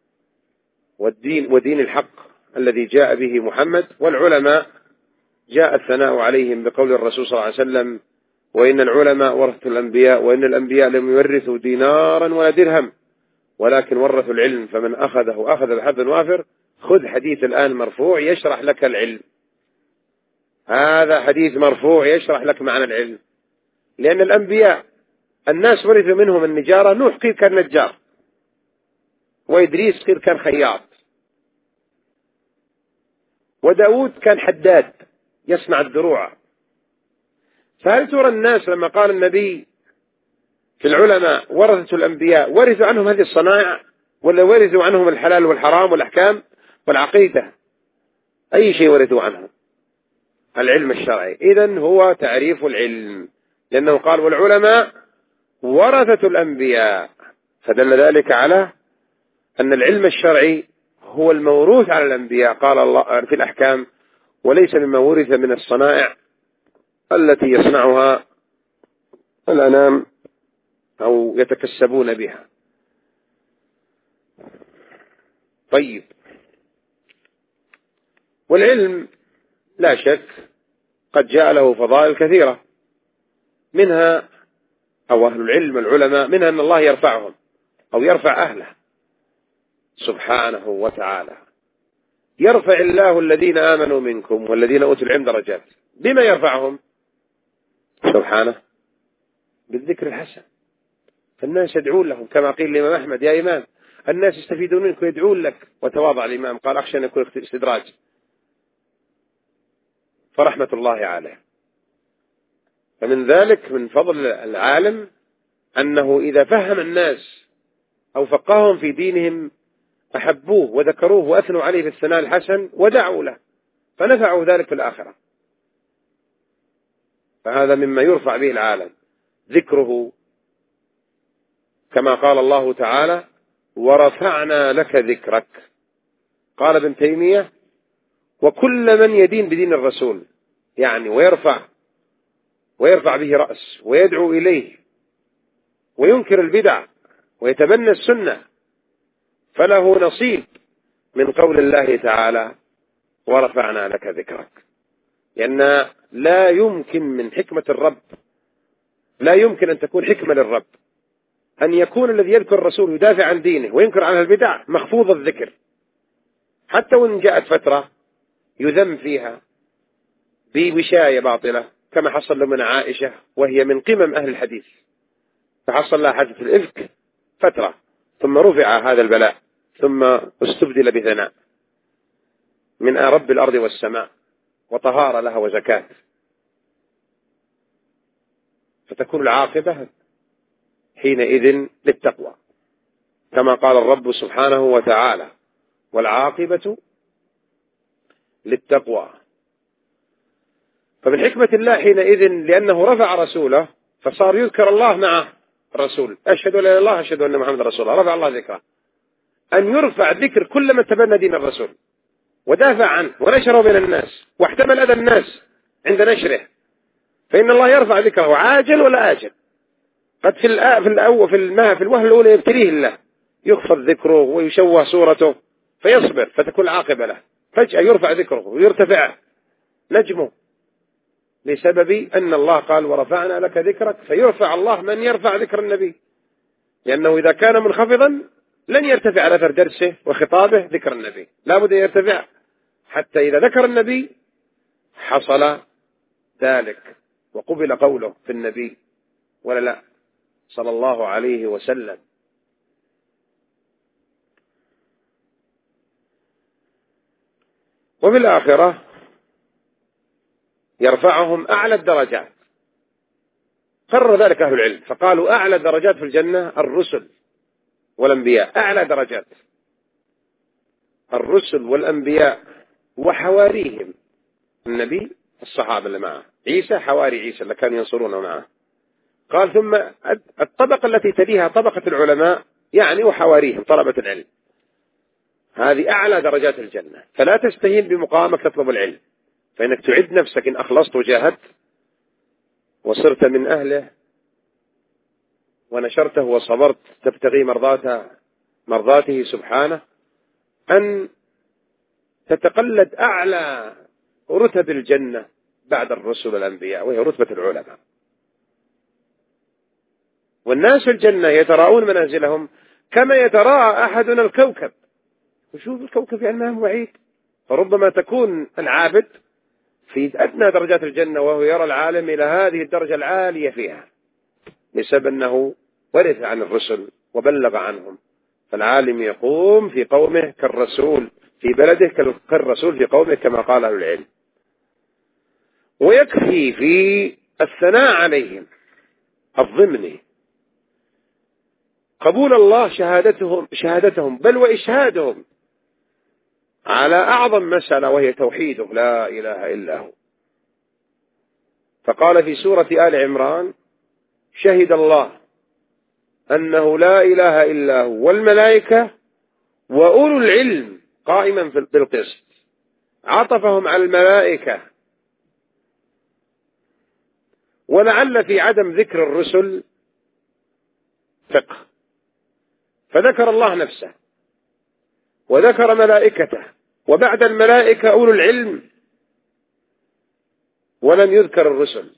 ودين الحق الذي جاء به محمد. والعلماء جاء الثناء عليهم بقول الرسول صلى الله عليه وسلم وإن العلماء ورثوا الأنبياء وإن الأنبياء لم يورثوا دينارا ولا درهم ولكن ورثوا العلم فمن أخذه أخذ بحظ وافر. خذ حديث الآن مرفوع يشرح لك العلم، هذا حديث مرفوع يشرح لك معنى العلم. لأن الأنبياء الناس ورثوا منهم النجارة، نوح قيل كان نجار، وإدريس قيل كان خياط، وداود كان حداد يصنع الدروع. فهل ترى الناس لما قال النبي في العلماء ورثة الأنبياء ورثوا عنهم هذه الصنائع ولا ورثوا عنهم الحلال والحرام والأحكام والعقيدة؟ أي شيء ورثوا عنه؟ العلم الشرعي. إذن هو تعريف العلم، لأنه قال والعلماء ورثة الأنبياء، فدل ذلك على أن العلم الشرعي هو الموروث على الأنبياء، قال الله في الأحكام وليس مما ورث من الصنائع التي يصنعها الأنام أو يتكسبون بها. طيب، والعلم لا شك قد جاء له فضائل كثيرة، منها أو أهل العلم العلماء منها أن الله يرفعهم أو يرفع أهله سبحانه وتعالى. يرفع الله الذين آمنوا منكم والذين أوتوا العلم درجات. بما يرفعهم سبحانه؟ بالذكر الحسن، فالناس يدعون لهم كما قيل لإمام أحمد يا إمام الناس يستفيدون منك ويدعون لك، وتواضع الإمام قال أخشى أن يكون استدراج، فرحمة الله عليه. فمن ذلك من فضل العالم أنه إذا فهم الناس أو فقههم في دينهم أحبوه وذكروه وأثنوا عليه في الثناء الحسن ودعوا له، فنفعوا ذلك في الآخرة. فهذا مما يرفع به العالم ذكره، كما قال الله تعالى ورفعنا لك ذكرك. قال ابن تيمية وكل من يدين بدين الرسول يعني ويرفع به رأس ويدعو إليه وينكر البدع ويتبنى السنة فله نصيب من قول الله تعالى ورفعنا لك ذكرك. لأن لا يمكن من حكمة الرب، لا يمكن أن تكون حكمة للرب أن يكون الذي يذكر الرسول يدافع عن دينه وينكر عنها البدع مخفوض الذكر، حتى وإن جاءت فترة يذم فيها بوشاية باطلة كما حصل من عائشة وهي من قمم أهل الحديث، فحصل لها حادثة الإفك فترة ثم رفع هذا البلاء ثم استبدل بثناء من رب الأرض والسماء. وطهارة لها وزكاة، فتكون العاقبة حينئذ للتقوى، كما قال الرب سبحانه وتعالى: والعاقبة للتقوى. فمن حكمة الله حينئذ لأنه رفع رسوله فصار يذكر الله مع الرسول، أشهد أن لا إله إلا الله، أشهد أن محمد رسول الله، رفع الله ذكره. أن يرفع ذكر كل من تبنى دين الرسول ودافع عنه ونشره بين الناس واحتمل أذى الناس عند نشره، فإن الله يرفع ذكره عاجل ولا آجل. قد في الوهلة الأولى يبتليه الله، يخفض ذكره ويشوه صورته فيصبر فتكون العاقبة له، فجأة يرفع ذكره ويرتفع نجمه بسبب أن الله قال: ورفعنا لك ذكرك. فيرفع الله من يرفع ذكر النبي، لأنه إذا كان منخفضا لن يرتفع على أثر درسه وخطابه ذكر النبي، لا بد يرتفع حتى إذا ذكر النبي حصل ذلك وقبل قوله في النبي ولا لا صلى الله عليه وسلم. وفي الآخرة يرفعهم أعلى الدرجات، قرر ذلك أهل العلم فقالوا: أعلى درجات في الجنة الرسل والأنبياء، أعلى درجات الرسل والأنبياء وحواريهم، النبي الصحابة اللي معه، عيسى حواري عيسى اللي كانوا ينصرونه معه. قال: ثم الطبقة التي تليها طبقة العلماء، يعني وحواريهم طلبة العلم، هذه أعلى درجات الجنة. فلا تستهين بمقامك تطلب العلم، فإنك تعد نفسك إن أخلصت وجاهدت وصرت من أهله ونشرته وصبرت تبتغي مرضاته سبحانه، أن تتقلد أعلى رتب الجنة بعد الرسل والأنبياء، وهي رتبة العلماء. والناس في الجنة يتراءون منازلهم كما يتراءى أحدنا الكوكب. وشوف الكوكب يعني ما هو بعيد، فربما تكون العابد في أدنى درجات الجنة وهو يرى العالم إلى هذه الدرجة العالية فيها، بسبب أنه ورث عن الرسل وبلغ عنهم. فالعالم يقوم في قومه كالرسول في بلده كالرسول في قومه، كما قال أهل العلم. ويكفي في الثناء عليهم الضمني قبول الله شهادتهم بل وإشهادهم على أعظم مسألة، وهي توحيده لا إله إلا هو. فقال في سورة آل عمران: شهد الله أنه لا إله إلا هو والملائكة وأولو العلم قائما بالقسط. عطفهم على الملائكة، ولعل في عدم ذكر الرسل فقه، فذكر الله نفسه وذكر ملائكته، وبعد الملائكة أولو العلم، ولم يذكر الرسل.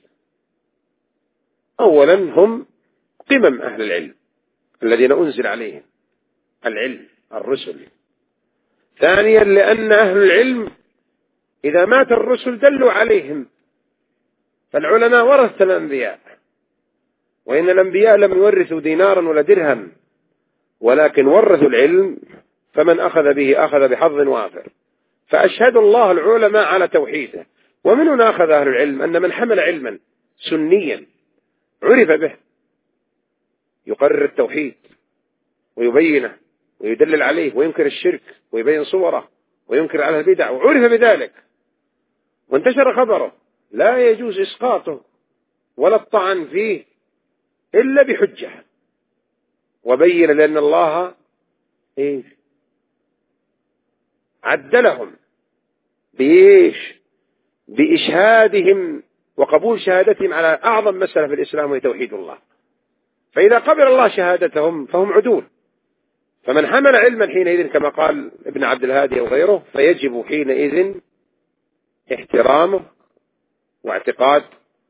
أولا هم قمم أهل العلم الذين أنزل عليهم العلم الرسل. ثانيا لأن أهل العلم إذا مات الرسل دلوا عليهم، فالعلماء ورثة الأنبياء، وإن الأنبياء لم يورثوا دينارا ولا درهم، ولكن ورثوا العلم، فمن أخذ به أخذ بحظ وافر. فأشهد الله العلماء على توحيده. ومن هنا أخذ أهل العلم أن من حمل علما سنيا عرف به يقرر التوحيد ويبينه ويدلل عليه وينكر الشرك ويبين صوره وينكر على البدع، وعرف بذلك وانتشر خبره، لا يجوز إسقاطه ولا الطعن فيه إلا بحجة وبين، لأن الله عدلهم بإشهادهم وقبول شهادتهم على أعظم مسألة في الإسلام، وهي توحيد الله. فإذا قبل الله شهادتهم فهم عدول. فمن حمل علما حينئذ كما قال ابن عبد الهادي أو غيره، فيجب حينئذ احترامه واعتقاد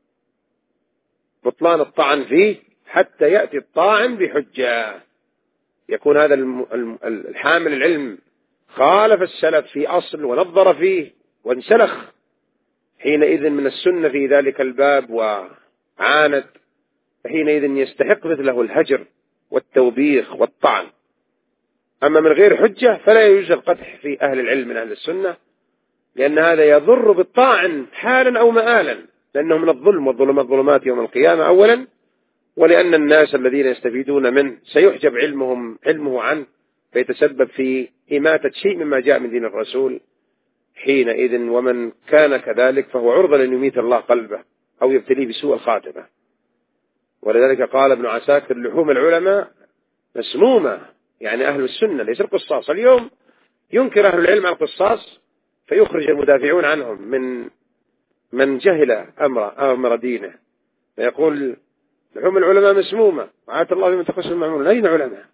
بطلان الطعن فيه حتى يأتي الطاعن بحجة. يكون هذا الحامل العلم خالف السلف في أصل ونظر فيه وانسلخ حينئذ من السنة في ذلك الباب وعاند، فحينئذ يستحق مثله الهجر والتوبيخ والطعن. أما من غير حجة فلا يوجد القدح في أهل العلم من أهل السنة، لأن هذا يضر بالطاعن حالا أو مآلا، لأنه من الظلم، والظلمات يوم القيامة أولا، ولأن الناس الذين يستفيدون منه سيحجب علمه عنه، فيتسبب في إماتة شيء مما جاء من دين الرسول حينئذ. ومن كان كذلك فهو عرضة لأن يميت الله قلبه أو يبتليه بسوء الخاتمة. ولذلك قال ابن عساكر: لحوم العلماء مسمومة، يعني أهل السنة ليس القصاص. اليوم ينكر أهل العلم على القصاص فيخرج المدافعون عنهم من جهل أمر دينه، فيقول لحوم العلماء مسمومة، وعات الله بمن تخص المعمول. أين علماء؟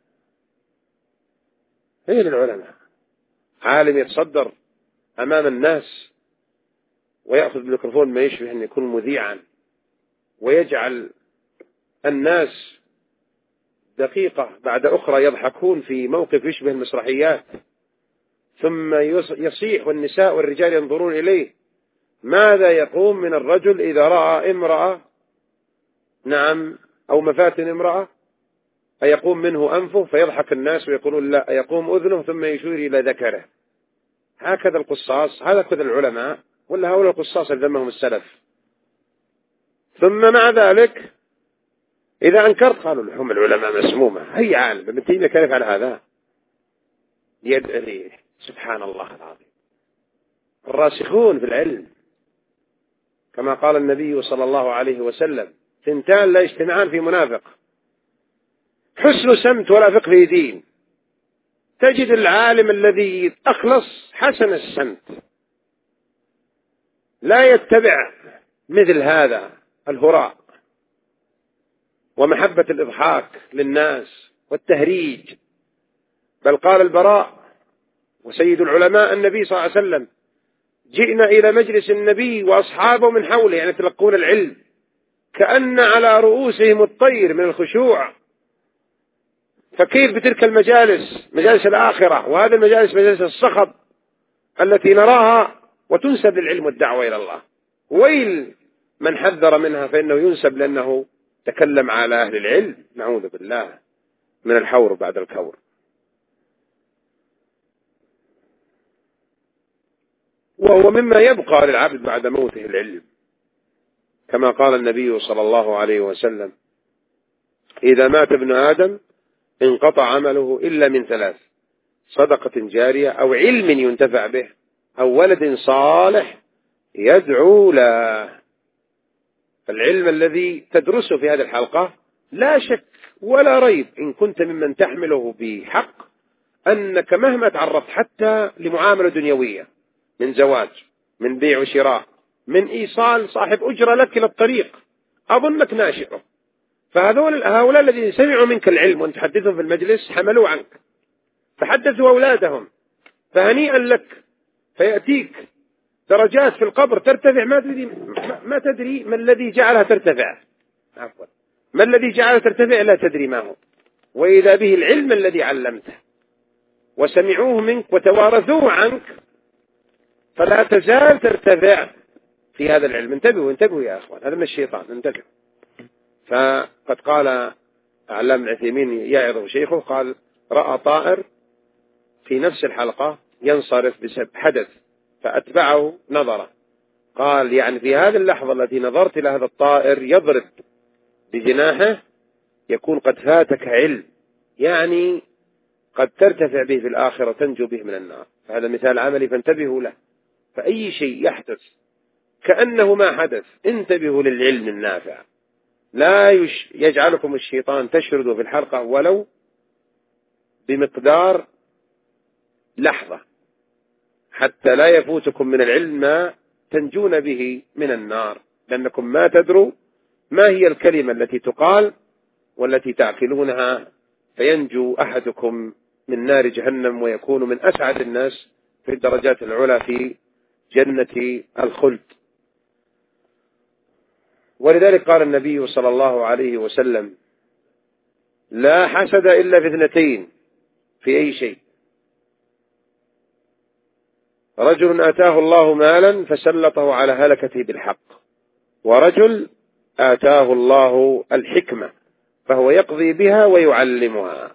أين العلماء؟ عالم يتصدر أمام الناس ويأخذ الميكروفون ما يشبه أن يكون مذيعا، ويجعل الناس دقيقة بعد أخرى يضحكون في موقف يشبه المسرحيات، ثم يصيح والنساء والرجال ينظرون إليه. ماذا يقوم من الرجل إذا رأى امرأة أو مفاتن امرأة؟ أيقوم منه أنفه فيضحك الناس ويقولون لا، يقوم أذنه ثم يشير إلى ذكره. هكذا القصاص، هكذا العلماء، ولا هؤلاء القصاص ذمهم السلف. ثم مع ذلك إذا أنكرت قالوا لحوم العلماء مسمومة. هي عالم ابن تيمية كيف على هذا؟ يدعي سبحان الله العظيم. الراسخون في العلم كما قال النبي صلى الله عليه وسلم: ثنتان لا يجتمعان في منافق: حسن سمت ولا فقه في دين. تجد العالم الذي أخلص حسن السمت، لا يتبع مثل هذا الهراء ومحبة الإضحاك للناس والتهريج. بل قال البراء وسيد العلماء النبي صلى الله عليه وسلم: جئنا إلى مجلس النبي وأصحابه من حوله، يعني يتلقون العلم كأن على رؤوسهم الطير من الخشوع. فكيف بتلك المجالس، مجالس الآخرة، وهذا المجالس مجالس الصخب التي نراها وتنسب للعلم والدعوة إلى الله. ويل من حذر منها فإنه ينسب لأنه تكلم على أهل العلم. نعوذ بالله من الحور بعد الكور. وهو مما يبقى للعبد بعد موته العلم، كما قال النبي صلى الله عليه وسلم: إذا مات ابن آدم انقطع عمله إلا من ثلاث: صدقة جارية، أو علم ينتفع به، أو ولد صالح يدعو له. العلم الذي تدرسه في هذه الحلقة لا شك ولا ريب إن كنت ممن تحمله بحق أنك مهما تعرضت حتى لمعاملة دنيوية، من زواج، من بيع وشراء، من إيصال صاحب أجرة لك إلى الطريق، أظنك ناشئه. هؤلاء الذين سمعوا منك العلم وأنت تحدثهم في المجلس حملوا عنك فحدثوا أولادهم، فهنيئا لك. فيأتيك درجات في القبر ترتفع ما تدري ما الذي جعلها ترتفع. عفوا، ما الذي جعلها ترتفع لا تدري ما هو، وإذا به العلم الذي علمته وسمعوه منك وتوارثوه عنك، فلا تزال ترتفع في هذا العلم. انتبهوا يا أخوان، هذا من الشيطان، انتبهوا. فقد قال علام العثيمين يعظه شيخه، قال: رأى طائر في نفس الحلقة ينصرف بسبب حدث فأتبعه نظرة. قال: يعني في هذه اللحظة التي نظرت إلى هذا الطائر يضرب بجناحه يكون قد فاتك علم، يعني قد ترتفع به في الآخرة وتنجو به من النار. فهذا مثال عملي فانتبهوا له. فأي شيء يحدث كأنه ما حدث انتبهوا للعلم النافع. لا يجعلكم الشيطان تشردوا في الحلقة ولو بمقدار لحظة، حتى لا يفوتكم من العلم ما تنجون به من النار، لأنكم ما تدروا ما هي الكلمة التي تقال والتي تعقلونها فينجو أحدكم من نار جهنم ويكون من أسعد الناس في الدرجات العلى في جنة الخلد. ولذلك قال النبي صلى الله عليه وسلم: لا حسد إلا في اثنتين، في أي شيء: رجل آتاه الله مالا فسلطه على هلكته بالحق، ورجل آتاه الله الحكمة فهو يقضي بها ويعلمها.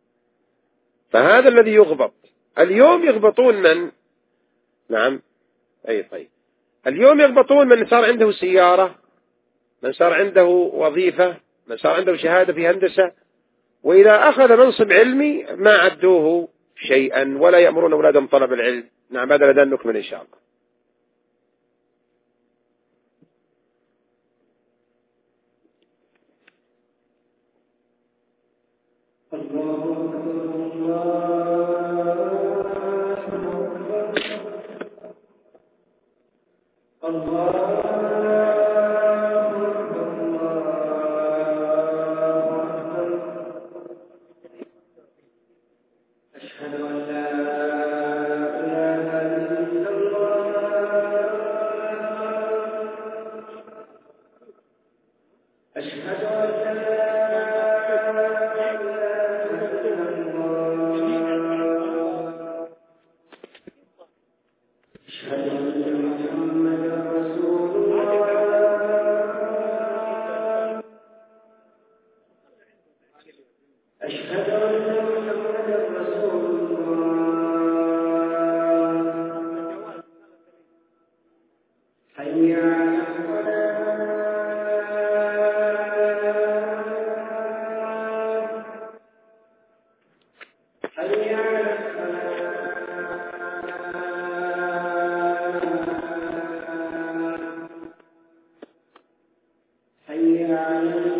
فهذا الذي يغبط اليوم. يغبطون من؟ نعم، أي طيب. اليوم يضبطون من صار عنده سيارة، من صار عنده وظيفة، من صار عنده شهادة في هندسة، وإذا أخذ منصب علمي ما عدوه شيئا ولا يأمرون أولادهم طلب العلم. نعم، هذا لدى نكمل إن شاء الله. حي على